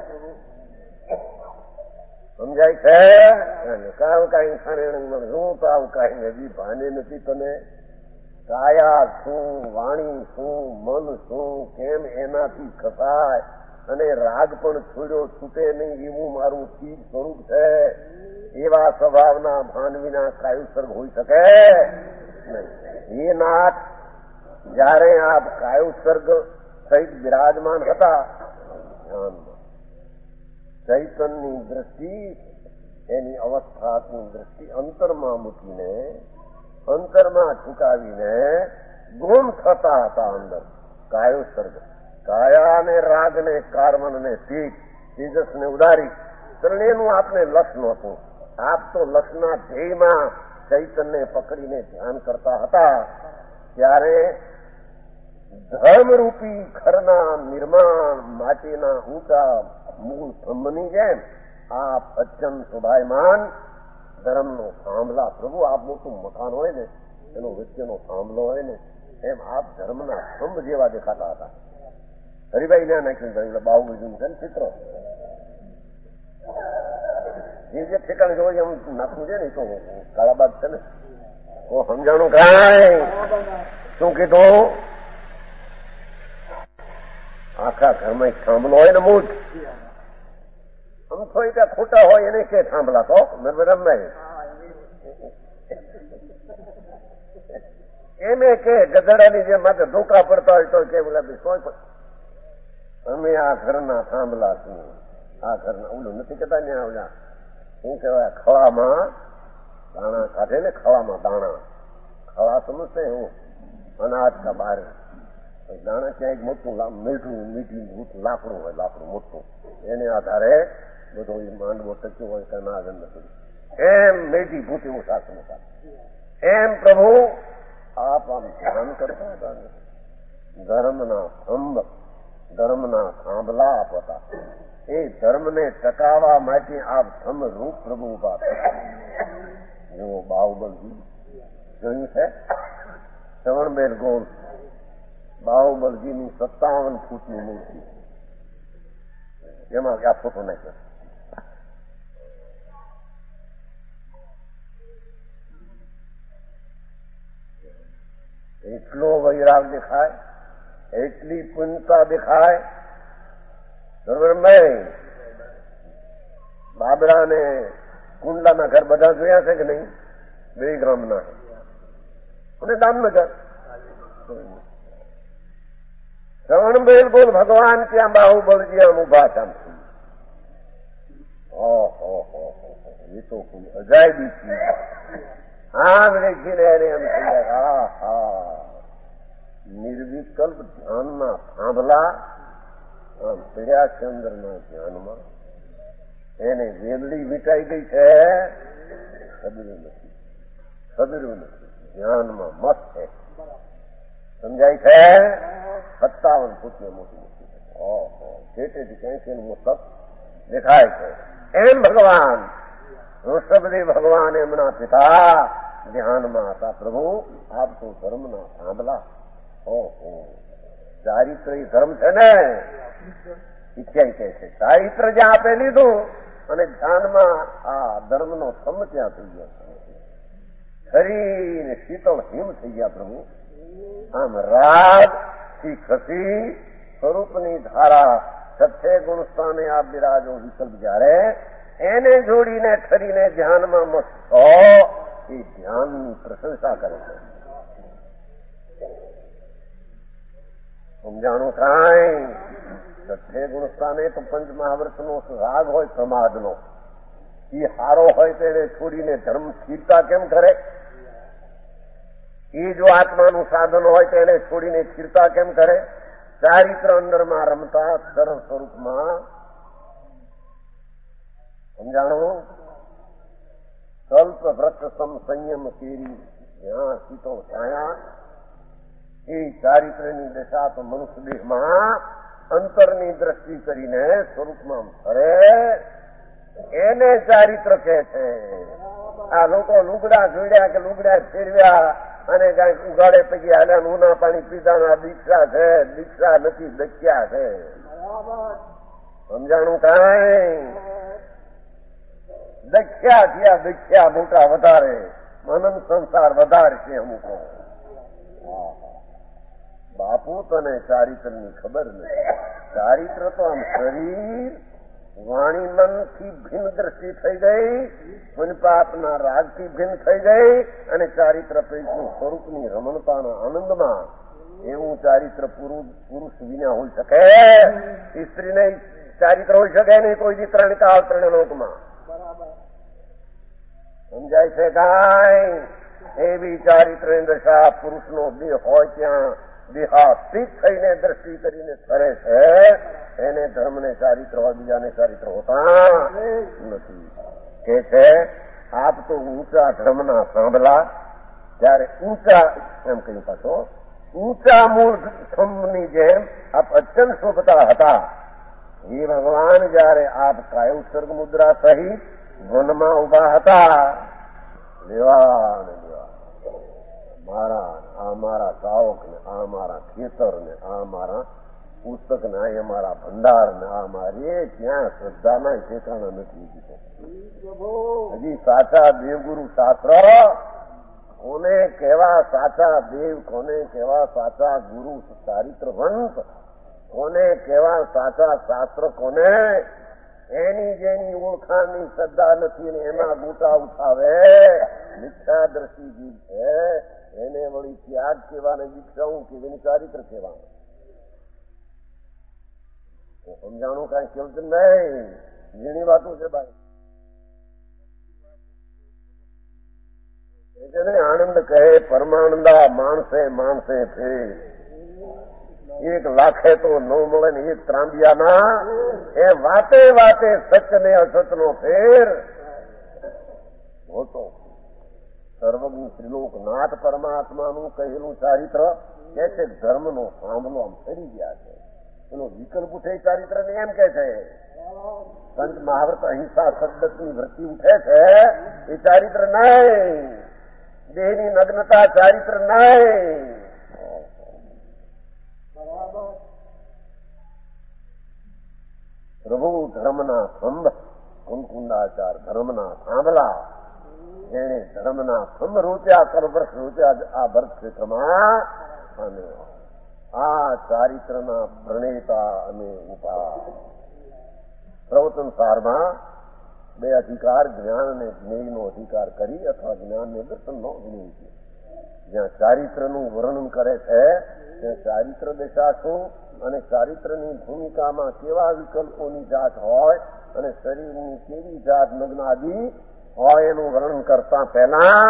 સમજાય છે. કાવ કઈ ખાને હું તો આવું કઈ નથી ભાને નથી તને. કાયા શું, વાણી શું, મન શું, કેમ એનાથી ખસાય અને રાગ પણ છોડ્યો છૂટે નહીં એવું મારું ચીજ સ્વરૂપ છે. એવા સ્વભાવના ભાનવીના કાયુસર્ગ હોઈ શકે નહીં. એ નાથ જયારે આપ કાયુસર્ગ સહિત બિરાજમાન હતા ધ્યાનમાં ચૈતનની દ્રષ્ટિ એની અવસ્થાની દ્રષ્ટિ અંતરમાં મૂકીને અંતરમાં ચૂકાવીને ગુમ થતા હતા. અંદર કાયુસર્ગ કાયાને રાગને કાર્મનને તીજ તેજસને ઉદારી ત્રણેયનું આપને લક્ષ નહોતું. આપ તો લક્ષના ધ્યેયમાં ચૈતનને પકડીને ધ્યાન કરતા હતા. ત્યારે ધર્મરૂપી ઘરના નિર્માણ માટેના ઊંચા મૂળ સ્તંભની જેમ આપ અચન શોભાયમાન ધર્મનો થાંભલા. પ્રભુ આપ મોટું મકાન હોય ને એનો વચ્ચેનો થાંભલો હોય ને એમ આપ ધર્મના સ્તંભ જેવા દેખાતા હતા. હરિભાઈ ને નાખ્યું બાહુબલી છે ને ચિત્રો જે ઠેકાણે જોઈ એમ નાખવું છે ને તો કાળાબાગ છે ને તો સમજાણું કાંઈ શું કીધું? આખા ઘરમાં એક થાંભલો હોય ને મૂળ આમ થોડી ત્યાં ખોટા હોય એને કે થાંભલા તો નર્મદાભાઈ એમે કે ગધડાની જે માથે ધોકા પડતા હોય તો કે બોલા કોઈ અમે આ ઘરના થાંભલા છીએ. આ ઘરના ઓલું નથી કહેતા ને ઓલા શું કહેવાય ખળામાં દાણા કાઢે ને ખળામાં દાણા ખળા સમજશે હું અનાજ કા બહાર દાણા ક્યાં એક મોટું મીઠું લાકડું હોય લાકડું મોટું એને આધારે બધો માંડવો ટક્યો હોય કે અનાજ નથી એમ મેઢી ભૂતી હું શાસન એમ પ્રભુ આપ આમ ધ્યાન કરતા હતા. ધર્મના સ્તંભ ધર્મના થાંભલા આપ હતા. એ ધર્મને ટકાવવા માટે આપ ધર્મરૂપ પ્રભુ ઉભા થયા. જેવો બાહુબલજી જોયું છે શ્રવણબેન ગોળ બાહુબલજીની 57 ફૂટની મૂર્તિ એમાં આ ફોટો નાખ્યો. એટલો વૈરાગ દેખાય એટલી પુણ્યતા દેખાય. બરોબર ભાઈ બાબરા ને કુંડલાના ઘર બધા જોયા છે કે નહીં? 2 ગ્રામના અને દામનગર શ્રવણબેલ બોલ ભગવાન ત્યાં બાહુબલજી આમ ઉભા છે. એ તો કોઈ અજાયબી ચીજ. આમ દેખીને એને એમ થઈ જાય હા નિર્વિકલ્પ ધ્યાનના થાંભલા આમ પીડ્યા ચંદ્રના ધ્યાનમાં એને વેલડી વીટાઈ ગઈ છે. ખબર્યું નથી ધ્યાનમાં મસ્ત છે. સમજાય છે? 57 ફૂટની મોટી જેટેથી ક્યાંય મસ્ત દેખાય છે. એમ ભગવાન ઋષભદેવ ભગવાન એમના પિતા ધ્યાનમાં હતા. પ્રભુ આપ તો ધર્મના થાંભલા. ઓહો ચારિત્ર ધર્મ છે ને ઇચ્છાઈ કહે છે ચારિત્ર જ્યાં આપે લીધું અને ધ્યાનમાં આ ધર્મનો સ્તંભ ત્યાં થઈ ગયો. શરીર શીતળ હિમ થઈ ગયા. પ્રભુ આમ રાગ થી ખસી સ્વરૂપની ધારા સત્ય ગુણ સ્થાને આપ બિરાજો વિકલ્પ જયારે એને જોડીને ઠરીને ધ્યાનમાં મસ્ત એ ધ્યાનની પ્રશંસા કરે છે. સમજાણું કાંઈ છઠ્ઠે ગુણસ્થાને તો પંચ મહાવૃતનો રાગ હોય પ્રમાદનો, એ હારો હોય તો એને છોડીને ધર્મ સ્થિરતા કેમ કરે? એ જો આત્માનું સાધન હોય તો એને છોડીને સ્થિરતા કેમ કરે? ચારિત્ર અંદરમાં રમતા સરળ સ્વરૂપમાં. સમજાણું? કલ્પ વ્રત સમ સંયમ કેરી જ્યાં સીતો છાયા, એ ચારિત્રની દશા તો મનુષ્ય દેહમાં અંતરની દ્રષ્ટિ કરીને સ્વરૂપમાં ફરે, એને ચારિત્ર કહે છે. આ લોકો લુગડા જોડ્યા કે લુગડા ફેરવ્યા અને કઈક ઉગાડે પૈકી હાલ્યા ઊના પાણી પીધાના દીક્ષા છે, દીક્ષા નથી દખ્યા છે. સમજાણું કાંઈ? દખ્યા થયા, દખ્યા મોટા વધારે, મનન સંસાર વધારે છે અમુકો. બાપુ તને ચારિત્રની ખબર નથી. ચારિત્ર તો આમ શરીર વાણી મનથી ભિન્ન દ્રષ્ટિ થઈ ગઈ, પુણ્યપાપના રાગથી ભિન્ન થઈ ગઈ, અને ચારિત્ર પૈકનું સ્વરૂપની રમણતાના આનંદમાં એવું ચારિત્ર પુરુષ વિના હોઈ શકે? સ્ત્રીને ચારિત્ર હોઈ શકે નહીં કોઈ દી ત્રણ કાળ ત્રણ લોકમાં. સમજાય છે કાંઈ? એવી ચારિત્રની દશા પુરુષનો દેહ હોય ત્યાં દેહાતીત થઈને દ્રષ્ટિ કરીને ફરે છે. એને ધર્મને ચારિત્ર હોય, બીજાને ચારિત્ર હોતા નથી. કે છે આપ તો ઊંચા ધર્મના સાંભળા, ત્યારે ઊંચા એમ કહ્યું પાછો, ઊંચા મૂળ સ્તંભની જેમ આપ અત્યંત શોભતા હતા. એ ભગવાન જયારે આપ કાય ઉત્સર્ગ મુદ્રા સહિત વનમાં ઉભા હતા, લેવા ને લેવા, આ મારા સાવક ને, આ મારા ખેતર ને, આ મારા પુસ્તક ને, આ મારા ભંડાર ને, આ મારી ક્યાં શ્રદ્ધાના ઠેકાણા નથી. હજી સાચા દેવગુરુ શાસ્ત્ર કોને કેવા સાચા દેવ, કોને કેવા સાચા ગુરુ ચારિત્રવંત, કોને કેવા સાચા શાસ્ત્ર, કોને એની જેની ઓળખાણની શ્રદ્ધા નથી ને એમાં ગોટા ઉઠાવે, મિથ્યા દ્રષ્ટિ જીવ છે, એને વળી ત્યાગ કહેવાને દીક્ષાવું કે એની ચારિત્ર કહેવાનું. સમજાણું કાંઈ કેવું નહીં, ઘણી વાતો છે ભાઈ. આનંદ કહે પરમાનંદા માણસે માણસે ફેર, એક લાખે તો ન મળે ને એક ત્રાંબિયાના, એ વાતે વાતે સચ ને અસત નો ફેર હોતો. સર્વજ્ઞ ત્રિલોકનાથ પરમાત્માનું કહેલું ચારિત્ર કે છે ધર્મનો સાંભળો આમ ફરી ગયા છે. એનો વિકલ્પ ઉઠે ચારિત્ર ને એમ કે છે. સંત મહાવ્રત અહિંસા શબ્દની વૃત્તિ ઉઠે છે એ ચારિત્ર નહીં. દેહની નગ્નતા ચારિત્ર નહીં. પ્રભુ ધર્મના સ્તંભ કુંકુંડાચાર ધર્મના સાંભળા, જેને ધર્મના સ્તંભ રોચ્યા, કરવૃક્ષ રોચ્યા આ ભરત ક્ષેત્રમાં, અને આ ચારિત્રના પ્રણેતા અને ઉભા. પ્રવચન સારમાં બે અધિકાર, જ્ઞાન અને જ્ઞેયનો અધિકાર કરી અથવા જ્ઞાનને દર્શનનો જ્ઞેય છે. જ્યાં ચારિત્રનું વર્ણન કરે છે ત્યાં ચારિત્ર દશા શું અને ચારિત્રની ભૂમિકામાં કેવા વિકલ્પોની જાત હોય અને શરીરની કેવી જાત નગ્નાદી હોય એનું વર્ણન કરતા પહેલા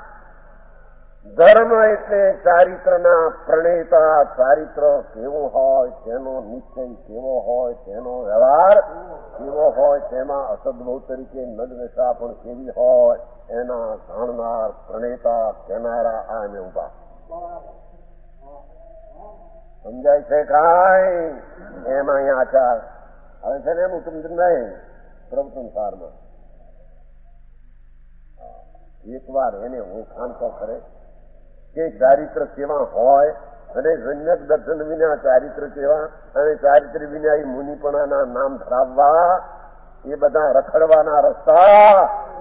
ધર્મ એટલે ચારિત્રના પ્રણેતા, ચારિત્ર કેવું હોય, તેનો નિશ્ચય કેવો હોય, તેનો વ્યવહાર કેવો હોય, તેમાં અસદભાવ તરીકે નગ્નશા પણ કેવી હોય, એના જાણનાર પ્રણેતા કહેનારા આ એને ઉભા. સમજાય છે કાંઈ? એમાં અહીંયા આચાર હવે છે ને એનું સમજ નહીં. પ્રવચન સારમાં એક વાર એને ઓળખાણ તો કરે કે ચારિત્ર કેવા હોય અને જન્યક દર્શન વિના ચારિત્ર કેવા, અને ચારિત્ર વિના એ મુનિપણાના નામ ધરાવવા, એ બધા રખડવાના રસ્તા.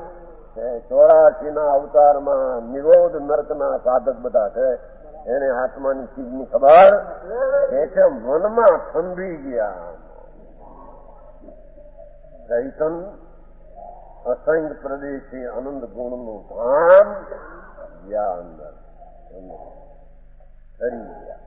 84ના અવતારમાં નિરોધ નર્કના સાધક બધા છે. એને આત્માની ચીજની ખબર કે છે મનમાં થંભી ગયા. ચૈતન અસંગ પ્રદેશી આનંદ ગુણનું ધામ ગયા અંદર કરી ગયા.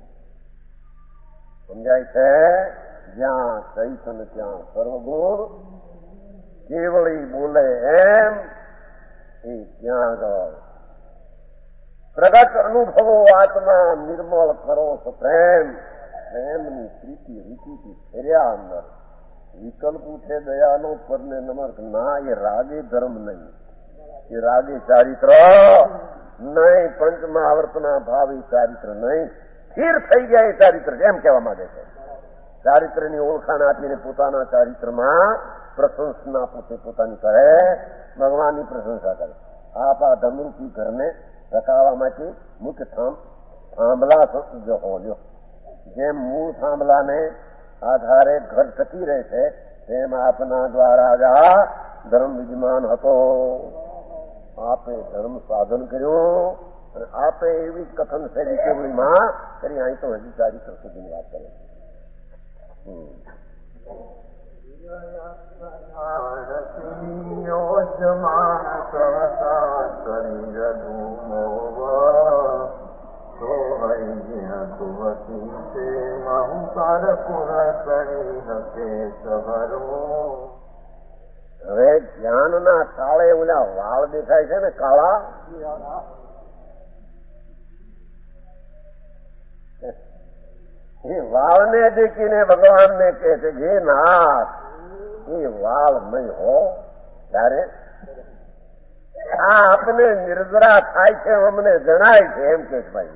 સમજાય છે? જ્યાં ચૈતન્ય ત્યાં સર્વગુણ, કેવળી બોલે એમ એ ત્યાં આગળ પ્રગટ અનુભવો આત્મા નિર્મળ કરો પ્રેમ, પ્રેમની પ્રીતિ રીતિથી ફેર્યા અંદર. વિકલ્પ ઉઠે દયાનો પરને નમક ના, એ રાગે ધર્મ નહીં, એ રાગે ચારિત્ર નહીં, પંચમહાવર્તના ભાવે ચારિત્ર નહીં, સ્થિર થઈ ગયા એ ચારિત્ર એમ કહેવા માંગે છે. ચારિત્રની ઓળખાણ આપીને પોતાના ચારિત્રમાં પ્રશંસના પોતાની કરે, ભગવાનની પ્રશંસા કરે. આપ આ ધમરૂપી ઘરને રકાવવા માટે મુખ્ય થાંભલા હોલ્યો. જેમ મૂળ થાંભલાને આધારે ઘર ટકી રહે છે, તેમ આપના દ્વારા આ ધર્મ વિદ્યમાન હતો. આપે ધર્મ સાધન કર્યું અને આપે એવી કથન શૈલી કેવળીમાં કરી. અહીં તો હજી ચારિત્ર સુધીની વાત કરે. હવે જ્ઞાનના કાળે ઓલા વાળ દેખાય છે ને કાળા, એ વાળને દેખીને ભગવાનને કહે છે કે નાથ એ વાળ નહીં હો. ત્યારે આ આપને નિર્જરા થાય છે અમને જણાય છે એમ કે ભાઈ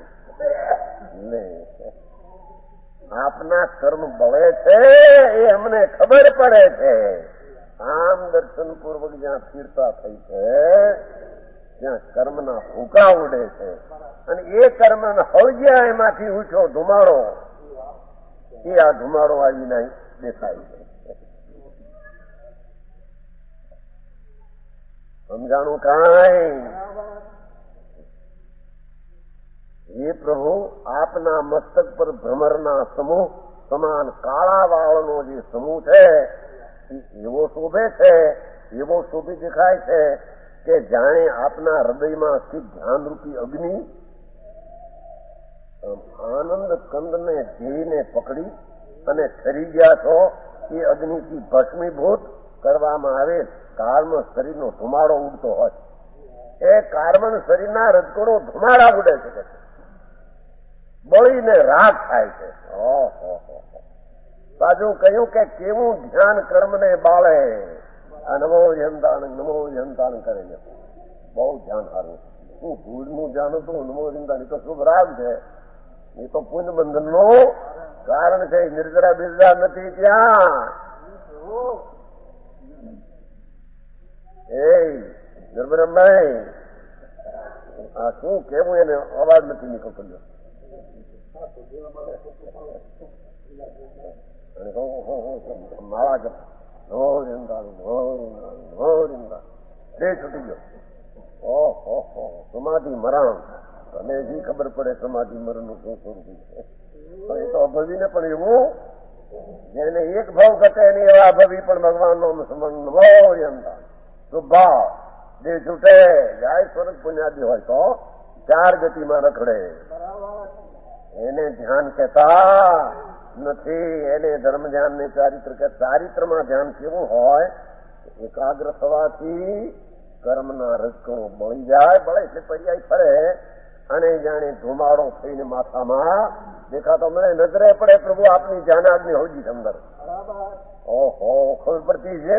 આપના કર્મ બળે છે એ અમને ખબર પડે છે. આમ દર્શન પૂર્વક જ્યાં સ્થિરતા થઈ છે ત્યાં કર્મના હુકા ઉડે છે અને એ કર્મના હળગ્યા એમાંથી ઊંચો ધુમાડો, એ આ ધુમાડો આવીને દેખાય છે. સમજાણું કાંઈ? એ પ્રભુ આપના મસ્તક પર ભ્રમરના સમૂહ સમાન કાળા વાળનો જે સમૂહ છે એવો શોભે છે, એવો શોભી દેખાય છે કે જાણે આપના હૃદયમાં સ્થિત ધ્યાનરૂપી અગ્નિ આનંદ કંદને ધીને પકડી અને ઠરી ગયા છો. એ અગ્નિથી ભસ્મીભૂત કરવામાં આવે કાર્મ શરીરનો ધુમાડો ઉડતો હોય. એ કાર્બન શરીરના રજકણો ધુમાડા ઉડે છે, બળીને રાખ થાય છે. પાછું કહ્યું કે કેવું ધ્યાન કર્મને બાળે. આ નમો જનતાણ કરે છે. બહુ ધ્યાન સારું. હું ભૂલનું ધ્યાન હતું. નમો જનતાણ તો શુભ રાગ છે, એ તો પુણ્ય બંધનનું કારણ છે. નિર્જરા બિરજા નથી ત્યાં. એ નિર્ભરમભાઈ આ શું કેવું, એને અવાજ નથી નીકળતો. માળા જપ બે છૂટી ગયો. ઓહો સમાધિ મરણ. અને હજી ખબર પડે સમાધિ મરણનું શું સ્વરૂપ છે. એ તો અભવીને પણ એવું જેને એક ભાવ ઘટે ને એવા અભવી પણ ભગવાનનો સ્મરણ સુભાવ જે છૂટે જાય સ્વરૂપ પુણ્યાદી હોય તો ચાર ગતિમાં રખડે. એને ધ્યાન કહેતા નથી, એને ધર્મ ધ્યાન ને ચારિત્ર કે. ચારિત્રમાં ધ્યાન કેવું હોય? એકાગ્ર થવાથી કર્મના રજકણો બળી જાય, બળે એટલે પર્યાય ફરે અને જાણે ધુમાડો થઈને માથામાં દેખાતો મને નજરે પડે. પ્રભુ આપની ધ્યાનાગ્નિ હોજી અંદર. ઓહો ખબર પડતી છે.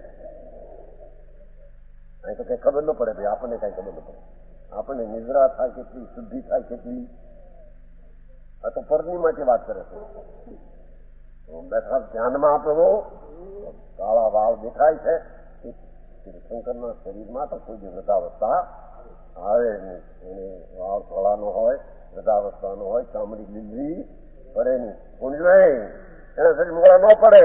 અહીં તો કઈ ખબર ન પડે ભાઈ, આપણને કઈ ખબર ન પડે. આપણને નિદ્રા થાય કેટલી, શુદ્ધિ થાય કેટલી, આ તો પરની માટે વાત કરે છે. બેઠા ધ્યાનમાં પ્રભુ કાળા વાળ દેખાય છે. શંકરના શરીરમાં તો કોઈ વૃદ્ધાવસ્થા આવે નહીં. એને વાળ થોડાનો હોય, વૃદ્ધાવસ્થાનો હોય, ચામડી લીલી પડે નહીં, ઊંડ નહીં, એના શરીર મોડા ન પડે.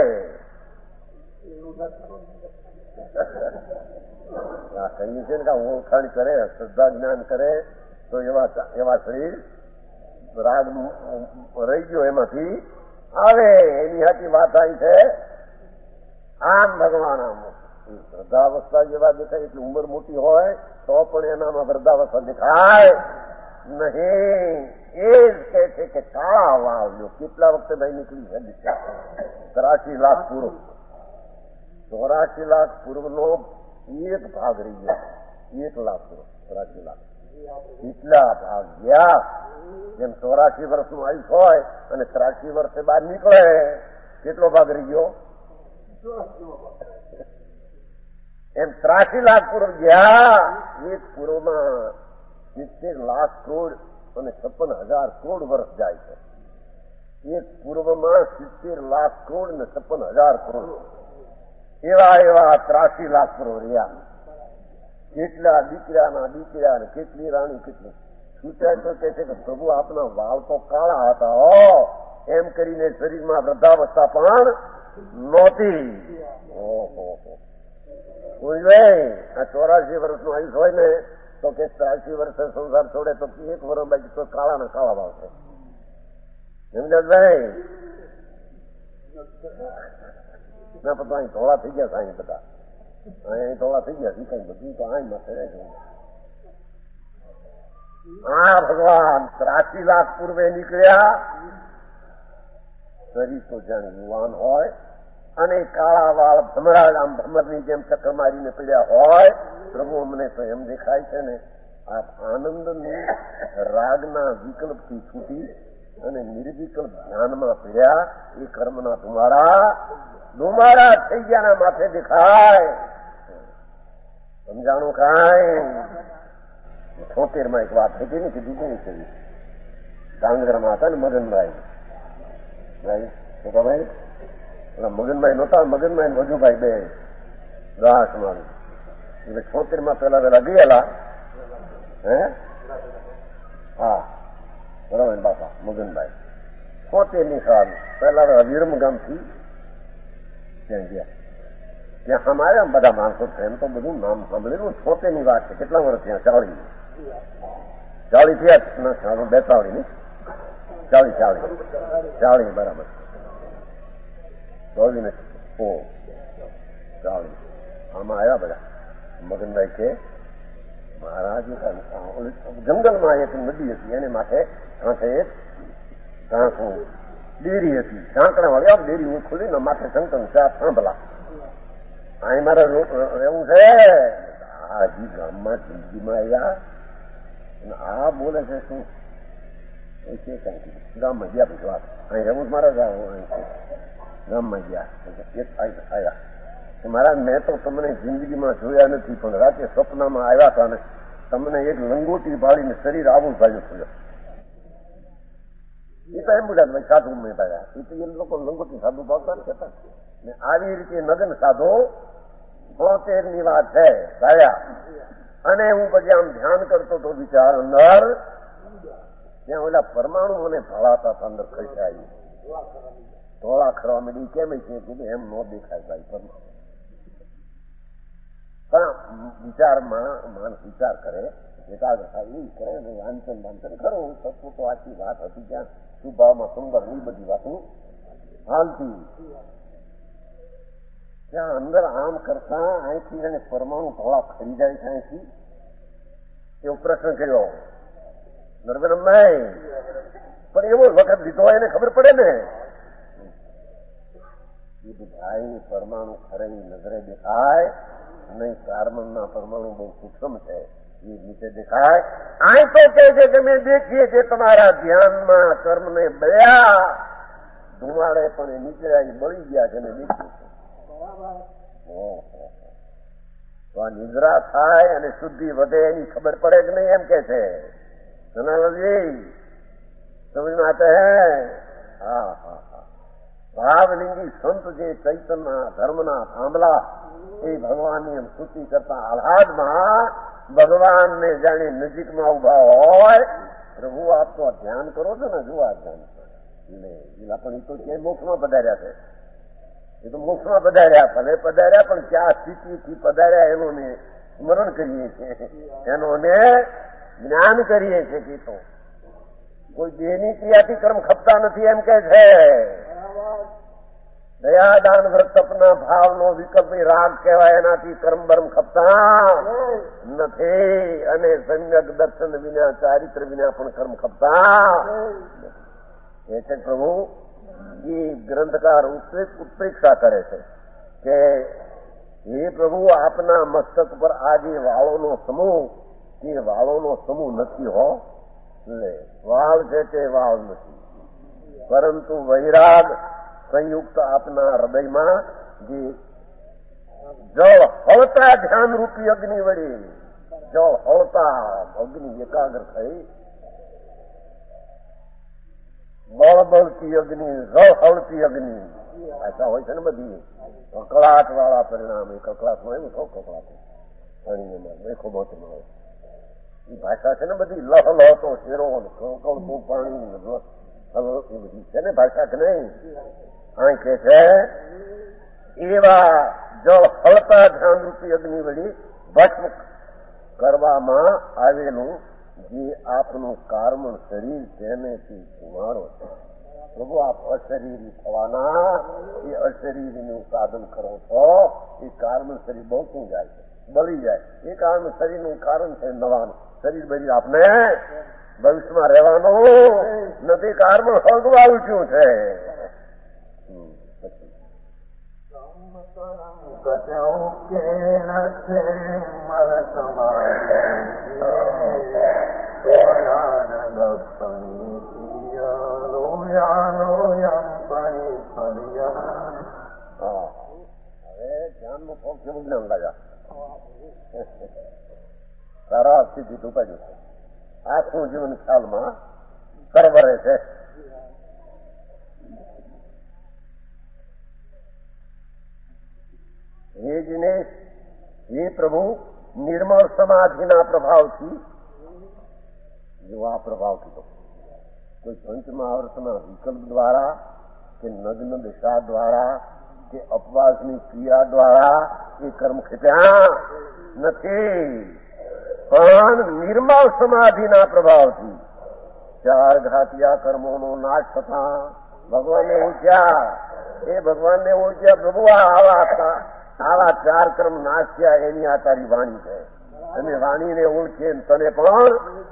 આ કહ્યું છે ને કે ઓળખાણ કરે, શ્રદ્ધા જ્ઞાન કરે તો એવા શરીર રાગ રહી ગયો એમાંથી આવે. એની હાથી વાત આવી છે. આમ ભગવાન આમ વૃદ્ધાવસ્થા જેવા દેખાય એટલે ઉંમર મોટી હોય તો પણ એનામાં વૃદ્ધાવસ્થા દેખાય નહીં. એ જ કહે છે કે કાળા વાવજો. કેટલા વખતે ભાઈ નીકળી છે 83 લાખ પૂર્વ, 84 લાખ પૂર્વનો એક ભાગ રહી ગયો. 1 લાખ પૂર્વ 84 લાખ કેટલા ભાગ ગયા. જેમ 84 વર્ષનું આયુષ હોય અને 83 વર્ષે બહાર નીકળે, કેટલો ભાગ રહી ગયો? એમ 83 લાખ પૂર્વ ગયા. એક પૂર્વમાં 70 લાખ કરોડ અને 56,000 કરોડ વર્ષ જાય છે. એક પૂર્વમાં 70 લાખ કરોડ અને 56,000 કરોડ એવા 83 લાખ પૂર્વ રહ્યા. કેટલા દીકરાના દીકરા ને કેટલી રાણી કેટલી છૂટાય તો કે છે કે પ્રભુ આપના વાળ તો કાળા હતા હો, એમ કરીને શરીરમાં વૃદ્ધાવસ્થા પણ નહોતી. આ 84 વર્ષનું આયુષ હોય ને તો કે 83 વર્ષે સંસાર છોડે તો 1 વર્ષ બાકી તો કાળા ના કાળા ભાવ છે. ભાઈ ના પતા અહીં ધોળા થઈ ગયા સાંઈ બધા, અહીં ધોળા થઈ ગયા કઈ બધું તો અહીં માં હા ભગવાન 83 લાખ પૂર્વે નીકળ્યા. શરીર તો જાણે યુવાન હોય અને કાળા વાળ ભમરા આમ ભમરની જેમ ચક્કર મારીને પડ્યા હોય. પ્રભુ અમને તો એમ દેખાય છે ને આ આનંદની રાગના વિકલ્પથી છૂટી અને નિર્વિકલ્પ ધ્યાનમાં પડ્યા. એ કર્મના ધુમાડા થઈ ગયાના માથે દેખાય. સમજાણું કાંઈ? 76 એક વાત હતી ને કીધું નહીં કરી. ડાંગરમાં હતા ને મગનભાઈ મગનભાઈ નહોતા, મગનભાઈ ને વજુભાઈ બે દાસ મારું એટલે 76 પેલા ગયેલા. હે હા બરાબર બાપા મગનભાઈ 76 સાલ પેલા વિરમગામથી ત્યાં ગયા. ત્યાં અમારે બધા માણસો છે એમ તો બધું નામ સાંભળેલું. 76 વાત છે. કેટલા વર્ષ ત્યાં? 40 થયા 42 ને 40 બરાબર 40 આમાં આવ્યા બધા. મગનભાઈ કે મહારાજ જંગલમાં એક નદી હતી એને માથે કાંઠે એક ડેરી હતી. ઢાંકણા વાળી ડેરી હું ખુલી ને માથે શંકર ચા સાંભળા અહીં મારે રહેવું છે. હાજી ગામમાં જિંદગીમાં આવ્યા આ બોલે છે શું ગામમાં ગયા પછી વાત અહીં રહેવું જ મારે ગામમાં ગયા આવ્યા. મહારાજ મેં તો તમને જિંદગીમાં જોયા નથી પણ રાતે સપનામાં આવ્યા હતા ને તમને એક લંગોટી ભાળીને શરીર આવું ભાઈ થયો. એ તો એમ બોલ્યા ભાઈ સાધુ મેં ભાગ્યા. એ તો એ લોકો લંગોટી સાધુ ભાવતા કહેતા ને આવી રીતે નગન સાધુ 72 વાત છે ગાયા. અને હું પછી આમ ધ્યાન કરતો તો વિચાર અંદર ત્યાં ઓલા પરમાણુ મને ભળાતા હતા અંદર ખસાઈ ધોળા ખરવા માંડી. કેમ છે કીધું એમ ન દેખાય ભાઈ પરમાણુ. પણ વિચારમાં માણસ વિચાર કરે એકાગ્રતા એવી કરે ને વાંચન ખરું તત્વ તો આખી વાત હતી ત્યાં સુભાવમાં સુંદર ની બધી વાતો હાલતી. ત્યાં અંદર આમ કરતા અહીંથી એને પરમાણુ ધોળા ખરી જાય છે અહીંથી એવો પ્રશ્ન કર્યો નર્મદભાઈ. પણ એવો વખત લીધો એને ખબર પડે ને ભાઈ પરમાણુ ખરી નજરે દેખાય નહીં. કાર્બનના પરમાણુ બહુ સૂક્ષ્મ છે એ નીચે દેખાય. અહીં તો કહે છે કે મેં દેખીએ કે તમારા ધ્યાનમાં કર્મને બળ્યા ધુમાડે પણ એ નીકળ્યા એ બળી ગયા છે ને દેખીએ છે. તો આ નિદ્રા થાય અને શુદ્ધિ વધે એની ખબર પડે કે નહીં એમ કે છે જનાલજી સમજમાં આતે હે. હા હા હા ભાવલિંગી સંત જે ચૈતનના ધર્મના થાંભલા એ ભગવાનની એમ સ્તુતિ કરતા આહલાદમાં ભગવાનને જાણે નજીકમાં ઉભા હોય. પ્રભુ આપ તો ધ્યાન કરો છો ને જુઓ આ ધ્યાન પણ એ તો ક્યાંય મોક્ષમાં પધાર્યા છે. એ તો મોક્ષમાં પધાર્યા ભલે પધાર્યા પણ ક્યાં સ્થિતિથી પધાર્યા એનું ને સ્મરણ કરીએ છીએ, એનું ને જ્ઞાન કરીએ છીએ કે તો કોઈ દેહની ક્રિયાથી કર્મ ખપતા નથી એમ કે છે. દયા દાન વ્રત તપના ભાવનો વિકલ્પ રાગ કહેવાય. એનાથી કર્મ બર્મ ખપતા નથી અને સમ્યક દર્શન વિના ચારિત્ર વિના પણ કર્મ ખપતા એ છે. પ્રભુ એ ગ્રંથકાર ઉત્પ્રેક્ષા કરે છે કે હે પ્રભુ આપના મસ્તક પર આ જે વાળોનો સમૂહ તે વાળોનો સમૂહ નથી હો. વાળ છે તે વાળ નથી, પરંતુ વૈરાગ સંયુક્ત આપના હૃદયમાં જે જળ હળતા ધ્યાન રૂપી અગ્નિ વળી જળ હળતા અગ્નિ એકાગ્ર થઈ બળબળતી અગ્નિ જળ હળતી અગ્નિ ભાષા હોય છે ને બધી કકળાટ વાળા પરિણામ. એ કકળાટમાં એવું થો કકળાટ પાણીમાં મેખો બોતમાં હોય એ ભાષા છે ને બધી લહ લહતો શેરો કળતું પાણી એ બધી છે ને ભાષા કે નહીં. આ કે છે એવા જળ હળતા ધ્યાન રૂપી અગ્નિ વળી ભસ્મ કરવામાં આવેલું જે આપનું કાર્મણ શરીર તેનેથી કુમારો છે. પ્રભુ આપ અશરીરી થવાના એ અશરીરીનું સાધન કરો છો. એ કાર્મણ શરીર બહુ શું જાય છે, બળી જાય. એ કાર્મણ શરીરનું કારણ છે નવાનું શરીર બરી આપને ભવિષ્યમાં રહેવાનું નથી. કાર્મણ હળગવાયું શું છે. હવે ધ્યાનનું ફોક કેવું જ્ઞાન લાગ્યા સારા સ્થિતિ ઉપાડ્યું છે. આખું જીવન ખ્યાલમાં સરવરે છે. હે દિનેશ, હે પ્રભુ નિર્મળ સમાધિના પ્રભાવથી જો આ પ્રભાવ કીધો કોઈ પંચમહાવર્તના વિકલ્પ દ્વારા કે નગ્ન દિશા દ્વારા કે અપવાસની ક્રિયા દ્વારા એ કર્મ ખેપ્યા નથી, પણ નિર્મળ સમાધિના પ્રભાવથી ચાર ઘાતિયા કર્મોનો નાશ થતા ભગવાનને ઓળખ્યા. એ ભગવાનને ઓળખ્યા પ્રભુ આવા ચાર કર્મ નાશ થયા એની આ તારી વાણી છે. અને વાણીને ઓળખીએ તને પણ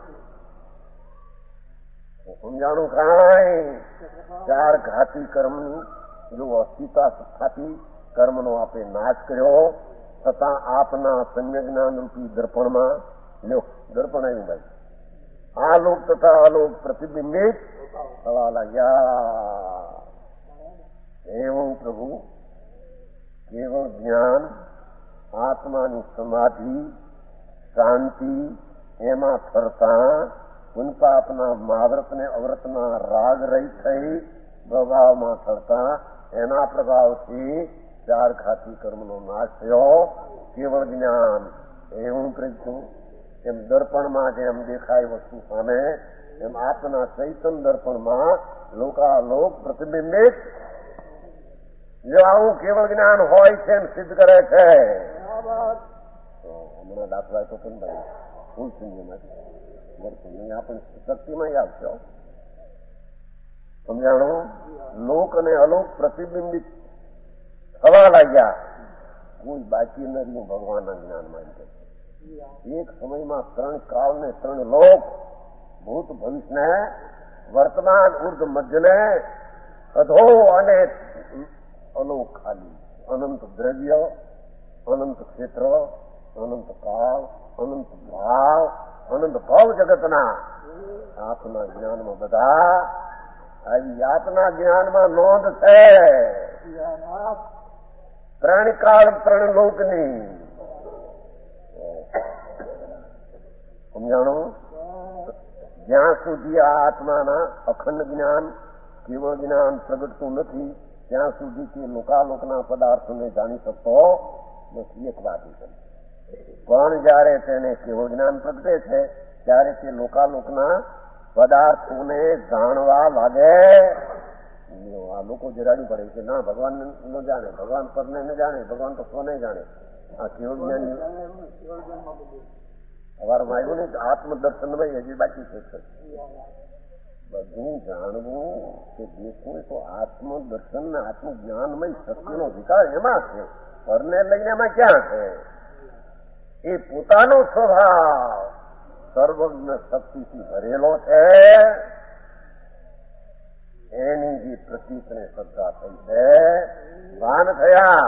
સમજાણું કાંઈ ચાર ઘાતી કર્મની જો અસ્તિત્વ સ્થાપી કર્મનો આપે નાશ કર્યો છતાં આપના સમ્યજ્ઞાન રૂપી દર્પણમાં લ્યો દર્પણ આવ્યું ભાઈ આલોક તથા અલોક પ્રતિબિંબિત થવા લાગ્યા. એવું પ્રભુ કેવળ જ્ઞાન આત્માની સમાધિ શાંતિ એમાં ફરતા પુનપાપના મહાવ્રતને અવ્રતના રાગ રહિત થઈ પ્રભાવમાં ફરતા એના પ્રભાવથી ચાર ઘાતી કર્મનો નાશ થયો. કેવળ જ્ઞાન એવું પ્રજ્ઞું એમ દર્પણમાં જેમ દેખાય વસ્તુ સામે એમ આપના ચૈતન દર્પણમાં લોકાલોક પ્રતિબિંબિત જો આવું કેવળ જ્ઞાન હોય છે એમ સિદ્ધ કરે છે. હમણાં દાખલા તો પણ ભાઈ ફૂલ શૂન્યમાંથી દર્પણ આપણે શક્તિમાં આવશો સમજાણું. લોક અને અલોક પ્રતિબિંબિત થવા લાગ્યા. કોઈ બાકી ન રહ્યું ભગવાનના જ્ઞાનમાં. એક સમયમાં ત્રણ કાળ ને ત્રણ લોક ભૂત ભવિષ્યને વર્તમાન ઉર્ધ મધ્યને અધો અને અલોક ખાલી અનંત દ્રવ્ય અનંત ક્ષેત્ર અનંત કાળ અનંત ભાવ અનંત ભાવ જગતના આપના જ્ઞાનમાં બધા આવી આપના જ્ઞાનમાં નોંધ છે. ત્રણ કાળ ત્રણ લોકની સમજાણું. જ્યાં સુધી આ આત્માના અખંડ જ્ઞાન કેવળ જ્ઞાન પ્રગટતું નથી ત્યાં સુધી તે લોકાલોકના પદાર્થોને જાણી શકતો નથી. એક વાત છે. પણ જયારે તેને કેવળ જ્ઞાન પ્રગટે છે ત્યારે તે લોકાલોકના પદાર્થોને જાણવા લાગે. આ લોકો જરાડી પડે છે ના ભગવાન ન જાણે, ભગવાન પરને ન જાણે, ભગવાન તો સ્વને જાણે. આ કેવળ જ્ઞાન સવારમાં આવ્યું ને આત્મદર્શન ભાઈ હજી બાકી છે. બધું જાણવું કે દેખવું તો આત્મદર્શન ને આત્મજ્ઞાનમય શક્તિનો વિકાર એમાં છે. પરને લઈને એમાં ક્યાં છે? એ પોતાનો સ્વભાવ સર્વજ્ઞ શક્તિથી ભરેલો છે. એની જે પ્રતીકને શ્રદ્ધા થઈ છે, ભાન થયા,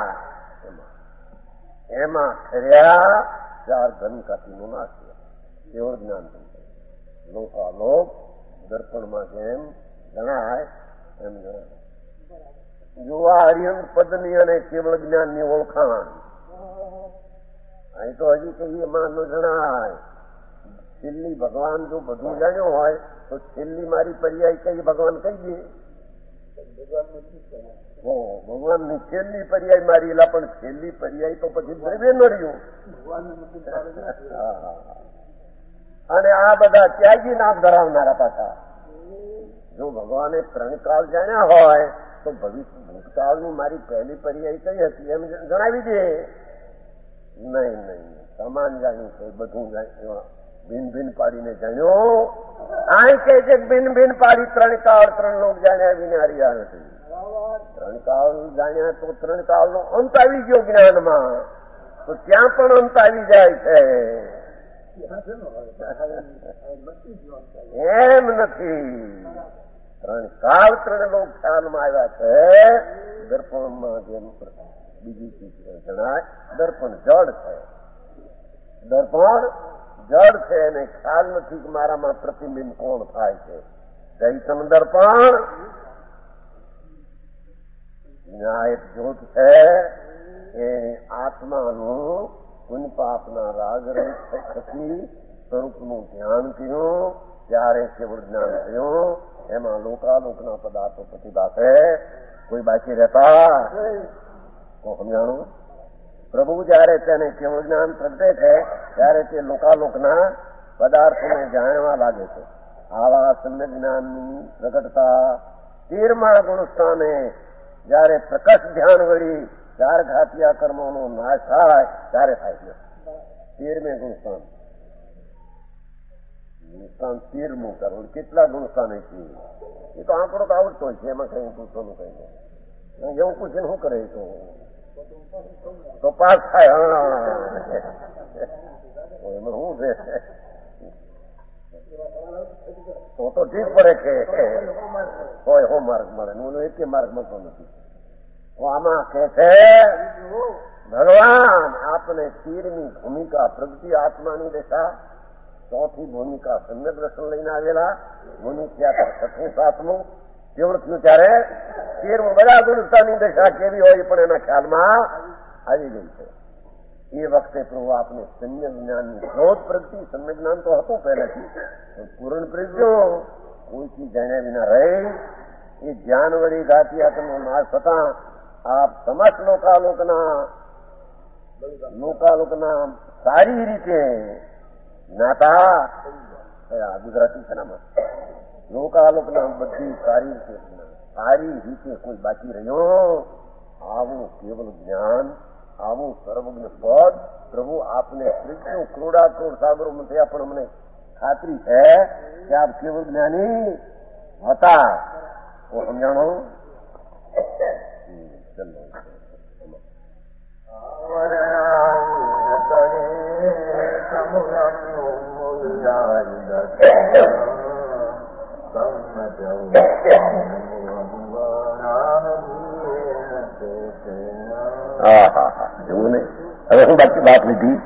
એમાં ઠર્યા, ચાર ઘનકાતીનો નાશ થયો, કેવળ જ્ઞાન થઈ જાય. લોકાલોક દર્પણમાં જેમ જણાય એમ જણાય. જો આ હરિયંત પદની અને કેવળ જ્ઞાનની ઓળખાણ અહીં તો હજી કઈ એમાં ન જણાય. છેલ્લી ભગવાન જો બધું જાણ્યો હોય તો છેલ્લી મારી પર્યાય કઈ ભગવાન કહી દે. ભગવાનની છેલ્લી પર્યાય મારી એલા, પણ છેલ્લી પર્યાય તો પછી દ્રવ્ય ન રહ્યું. અને આ બધા ત્યાગી નામ ધરાવનારા પાછા. જો ભગવાને ત્રણકાળ જાણ્યા હોય તો ભૂતકાળની મારી પહેલી પર્યાય કઈ હતી એમ જણાવી દે. નહીં નહીં, સમાન જાણ્યું છે, બધું જાણ્યું, ભિન્ન ભિન્ન પાડીને જાણ્યો. આ કહે છે ભિન્ન ભિન્ન પાડી ત્રણ કાળ ત્રણ લોક જાણ્યા વિના રહ્યા નથી. ત્રણ કાળ જાણ્યા તો ત્રણ કાળનો અંત આવી ગયો જ્ઞાનમાં, તો ત્યાં પણ અંત આવી જાય છે. એમ નથી, ત્રણ કાળ ત્રણ લોક ખ્યાલમાં આવ્યા છે. દર્પણમાં જેમ બીજી ચીજ જણાય, દર્પણ જડ છે. દર્પણ જડ છે અને ખ્યાલ નથી કે મારામાં પ્રતિબિંબ કોણ થાય છે. ચૈતન દર્પણ ન્યાય જ્યોત છે. એ આત્માનું પુણ્ય પાપના રાગરહિત થકી સ્વરૂપનું ધ્યાન કર્યું ત્યારે કેવળ જ્ઞાન થયું. એમાં લોકાલોકના પદાર્થો પ્રતિભાસે કોઈ બાકી રહેતા સમજાણું. પ્રભુ જયારે તેને કેવળ જ્ઞાન પ્રગટે છે ત્યારે તે લોકાલોકના પદાર્થોને જાણવા લાગે છે. આવા સમ્યક જ્ઞાનની પ્રગટતા 13મા ગુણસ્થાને જયારે પ્રકટ ધ્યાન વળી ચાર ઘાતિયા કર્મોનો નાશ થાય ત્યારે થાય છે. 13મે ગુણસ્થાન, ગુણસ્થાન 13મું કરવું. કેટલા ગુણસ્થાન છે એ તો આંકડો તો આવડતો હોય છે, એમાં કઈ પૂછવાનું કઈ નહીં. એવું પૂછીને શું કરે તો પાસ થાય. એમાં શું છે તો ઠીક પડે કે હોય હો માર્ગ મળે. હું એક માર્ગ મળતો નથી. આમાં કે છે ભગવાન આપને 13મી ભૂમિકા પ્રગતિ આત્માની દશા, 4થી ભૂમિકા સમ્યક દર્શન લઈને આવેલા, ભૂમિકા 6ઠું 7મું કેવળ થયું ત્યારે 13મું બધા ગુણસ્થાનની દશા કેવી હોય પણ એના ખ્યાલમાં આવી ગઈ છે. એ વખતે પ્રભુ આપને સમ્યક જ્ઞાનની શોધ પ્રગતિ. સમ્યક જ્ઞાન તો હતું પહેલેથી, પૂર્ણ પ્રજ્ઞો કોઈથી જાણ્યા વિના રહી. એ જ્ઞાન વળી ઘાતિયાતનો નાશ થતા આપ સમસ્ત લોકાલોકના સારી રીતે જ્ઞાતા થયા. ગુજરાતી છે ને, લોકાલોકના બધી સારી રીતે કોઈ બાકી રહ્યો. આવું કેવલ જ્ઞાન, આવું સર્વજ્ઞ પદ પ્રભુ આપને કૃષ્ણ ક્રોડાક્રોડ સાગરો થયા, પણ અમને ખાતરી છે કે આપ કેવળ જ્ઞાની હતા. તો સમજાણો. એવું નહીં. હવે હું બાકી વાત લીધી.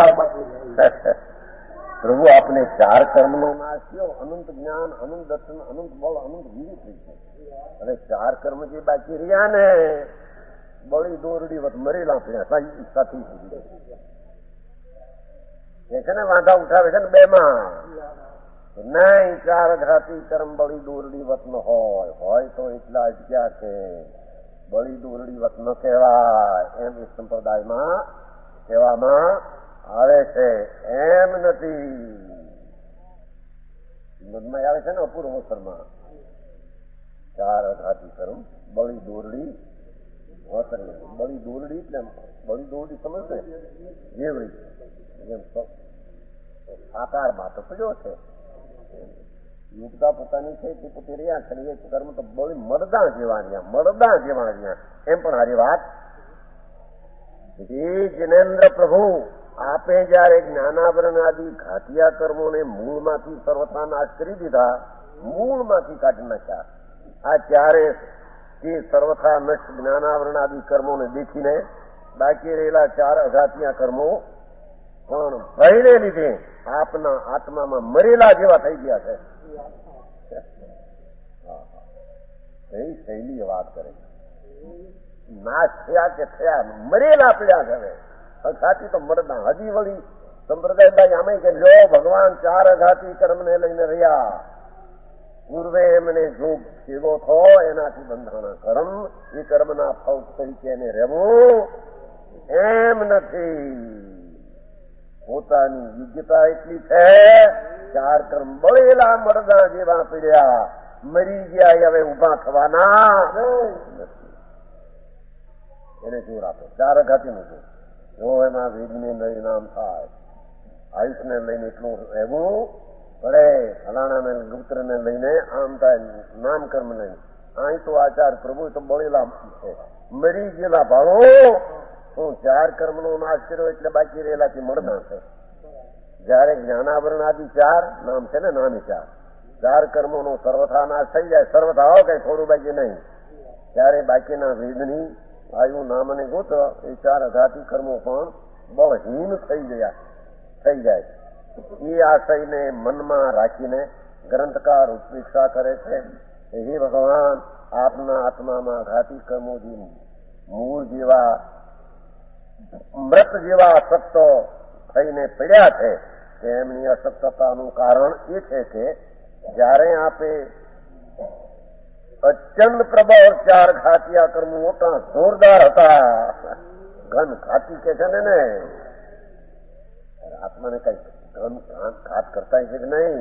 પ્રભુ આપને 4 કર્મનો નાશ થયો. અનંત જ્ઞાન, અનંત દર્શન, અનંત બળ, અનંત વીર થઈ છે. અને 4 કર્મ જે બાકી રહ્યા ને, બળી દોરડી વત મરેલા પડ્યા ઈચ્છાથી એ છે ને વાંધા ઉઠાવે છે ને 2માં. નહીં, 4 ઘાતી કર્મ બળી દોરડી વત ન હોય તો એટલા અટક્યા છે. બળી દોરડી વત ન કહેવાય એમ એ સંપ્રદાયમાં કહેવામાં આવે છે. એમ નથી. મનમાં આવે છે ને અપૂર્વોત્તરમાં 4 ઘાતી કર્મ બળી દોરડી વતરી. બળી દોરડી એટલે બળી દોરડી સમજશે જેવડી એમ સાકારમાં તો પડ્યો છે. યોગતા પોતાની છે તે પોતે રહ્યા છે, એ કર્મ તો બહુ મરદા જેવા રહ્યા એમ પણ હારી વાત. જિનેન્દ્ર પ્રભુ આપે જયારે જ્ઞાનાવરણ આદિ ઘાટિયા કર્મોને મૂળમાંથી સર્વથા નાશ કરી દીધા, મૂળમાંથી કાઢી નાખ્યા. આ ચારે તે સર્વથા નષ્ટ જ્ઞાનાવરણ આદિ કર્મોને દેખીને બાકી રહેલા ચાર અઘાતિયા કર્મો પણ ભયને લીધે આપના આત્મામાં મરેલા જેવા થઈ ગયા છે. કઈ શૈલી વાત કરે, નાશ થયા કે થયા, મરેલા પડ્યા છે. હવે અઘાતી તો મરદા. હજી વળી સંપ્રદાયભાઈ આમે કે જો ભગવાન ચાર અઘાતી કર્મને લઈને રહ્યા, પૂર્વે એમને જોગ સેવો થયો એનાથી બંધાણા કર્મ, એ કર્મના ફળ તરીકે એને રહેવું એમ નથી. પોતાની યોગ્યતા એટલી છે, ચાર કર્મ બળેલા મરદા જેવા પીડ્યા, મરી ગયા, હવે ઉભા થવાના નથી. એને જોર આપે ચાર અઘાતીનું જોર. જો એમાં વેદને પરિણામ થાય, આયુષને લઈને એટલું રહેવું પડે, ફલાણાને ગુપ્તને લઈને આમ થાય, નામકર્મ લઈને. અહીં તો આચાર પ્રભુ તો બળેલા છે, મરી ગયેલા ભાળો. શું ચાર કર્મનો નાશ કર્યો એટલે બાકી રહેલાથી મળના છે. જયારે જ્ઞાનાવરણ આદિ ચાર નામ છે ને, નામી ચાર કર્મોનો સર્વથા નાશ થઈ જાય, સર્વથા હો કઈ થોડું બાકી નહીં, ત્યારે બાકીના વેદની વાયુ નામ અને ગોત્ર એ ચાર અઘાતી કર્મો પણ બળહીન થઈ જાય. એ આશયને મનમાં રાખીને ગ્રંથકાર ઉપેક્ષા કરે છે. હે ભગવાન, આપના આત્મામાં અઘાતી કર્મોથી મૂળ જેવા મૃત જેવા અશક્તો થઈને પડ્યા છે. તેમની અશક્તતાનું કારણ એ છે કે જયારે આપે અત્યંત પ્રબળ ચાર ઘાતિયા કર્મો મોટા જોરદાર હતા, ઘન ઘાતી કે છે ને, આત્માને કઈ ઘન ઘાત કરતા છે કે નહીં?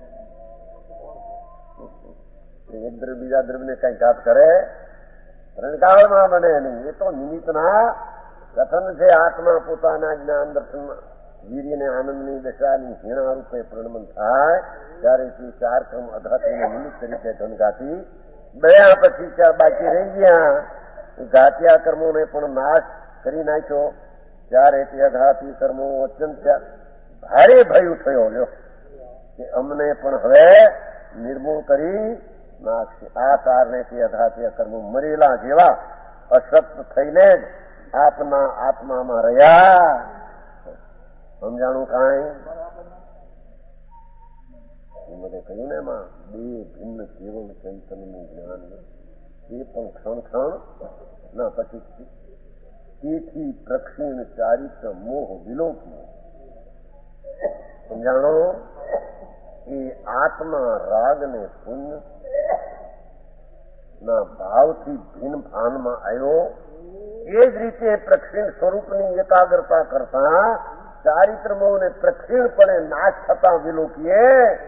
એક દ્રવ્ય બીજા દ્રવ્યને કઈ ઘાત કરે? રણકાળમાં બને નહીં. એ તો નિમિત્તના કથન છે. આત્મા પોતાના જ્ઞાન દર્શન વીર્યને આનંદની દશાની હીણા રૂપે પ્રણમન થાય ત્યારે તે ચાર કર્મ અઘાતીના નિમિત્ત તરીકે ઘનઘાતી ગયા. પછી ચાર બાકી રહી ગયા, ઘાતિયા કર્મોને પણ નાશ કરી નાખ્યો. ત્યારે તે અઘાતી કર્મો અત્યંત ભારે ભય થયો લ્યો કે અમને પણ હવે નિર્મૂળ કરી નાખશે. આ કારણે તે અઘાતીય કર્મો મરેલા જેવા અશક્ત થઈને જ આપના આત્મામાં રહ્યા. સમજાણું કાંઈ? મને કહ્યું ને એમાં બે ભિન્ન કેવલ ચૈતન્યનું જ્ઞાન, એ પણ ક્ષણ ના પછી તેથી પ્રક્ષીણ ચારિત્ર મોહ વિલોકી. સમજાણો? એ આત્મા રાગ ને પુણ્ય ના ભાવથી ભિન્ન ભાનમાં આવ્યો. એ જ રીતે પ્રક્ષીણ સ્વરૂપની એકાગ્રતા કરતા ચારિત્ર મોહને પ્રક્ષીણપણે નાશ થતા વિલોકીએ.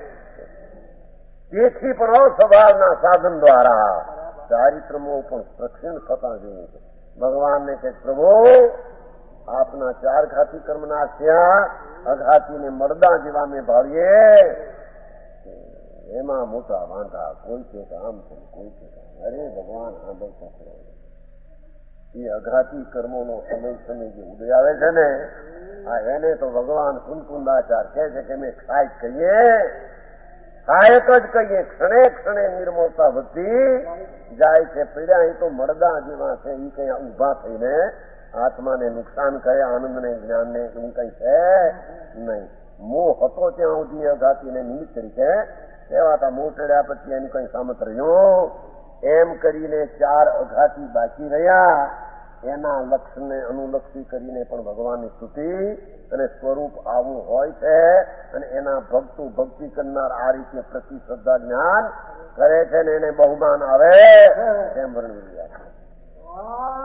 તેથી પણ અસ્વભાવના સાધન દ્વારા ચારિત્ર મોહ પણ પ્રક્ષીણ થતા જોઈએ છે. ભગવાનને કે પ્રભુ આપના ચાર ઘાતી કર્મ નાશ થયા, અઘાતીને મરદા જેવા મેં ભાવીએ, એમાં મોટા વાંધા. કોઈ છે આમ છે, કોઈ છે અરે ભગવાન આ બધા એ અઘાતી કર્મોનો સમય જે ઉદય આવે છે ને, આ એને તો ભગવાન કુંકુંદાચાર કહે છે કે મેં ખાયક કહીએ, ખાયક જ કહીએ. ક્ષણે ક્ષણે નિર્મળતા વધતી જાય છે. પીડ્યા એ તો મરદા જેવા છે, એ કઈ ઉભા થઈને આત્માને નુકસાન કરે, આનંદને જ્ઞાનને એવું કઈ છે નહીં. મોહ હતો ત્યાં સુધી અઘાતીને નિમિત્ત તરીકે કહેવાતા. મોહ ચડ્યા પછી એનું કઈ સામત રહ્યું. એમ કરીને ચાર અઘાતી બાકી રહ્યા. એના લક્ષ્યને અનુલક્ષી કરીને પણ ભગવાનની સ્તુતિ અને સ્વરૂપ આવું હોય છે. અને એના ભક્તો ભક્તિ કરનાર આ રીતે પ્રતિ શ્રદ્ધા જ્ઞાન કરે છે ને એને બહુમાન આવે એમ વર્ણવી રહ્યા છે.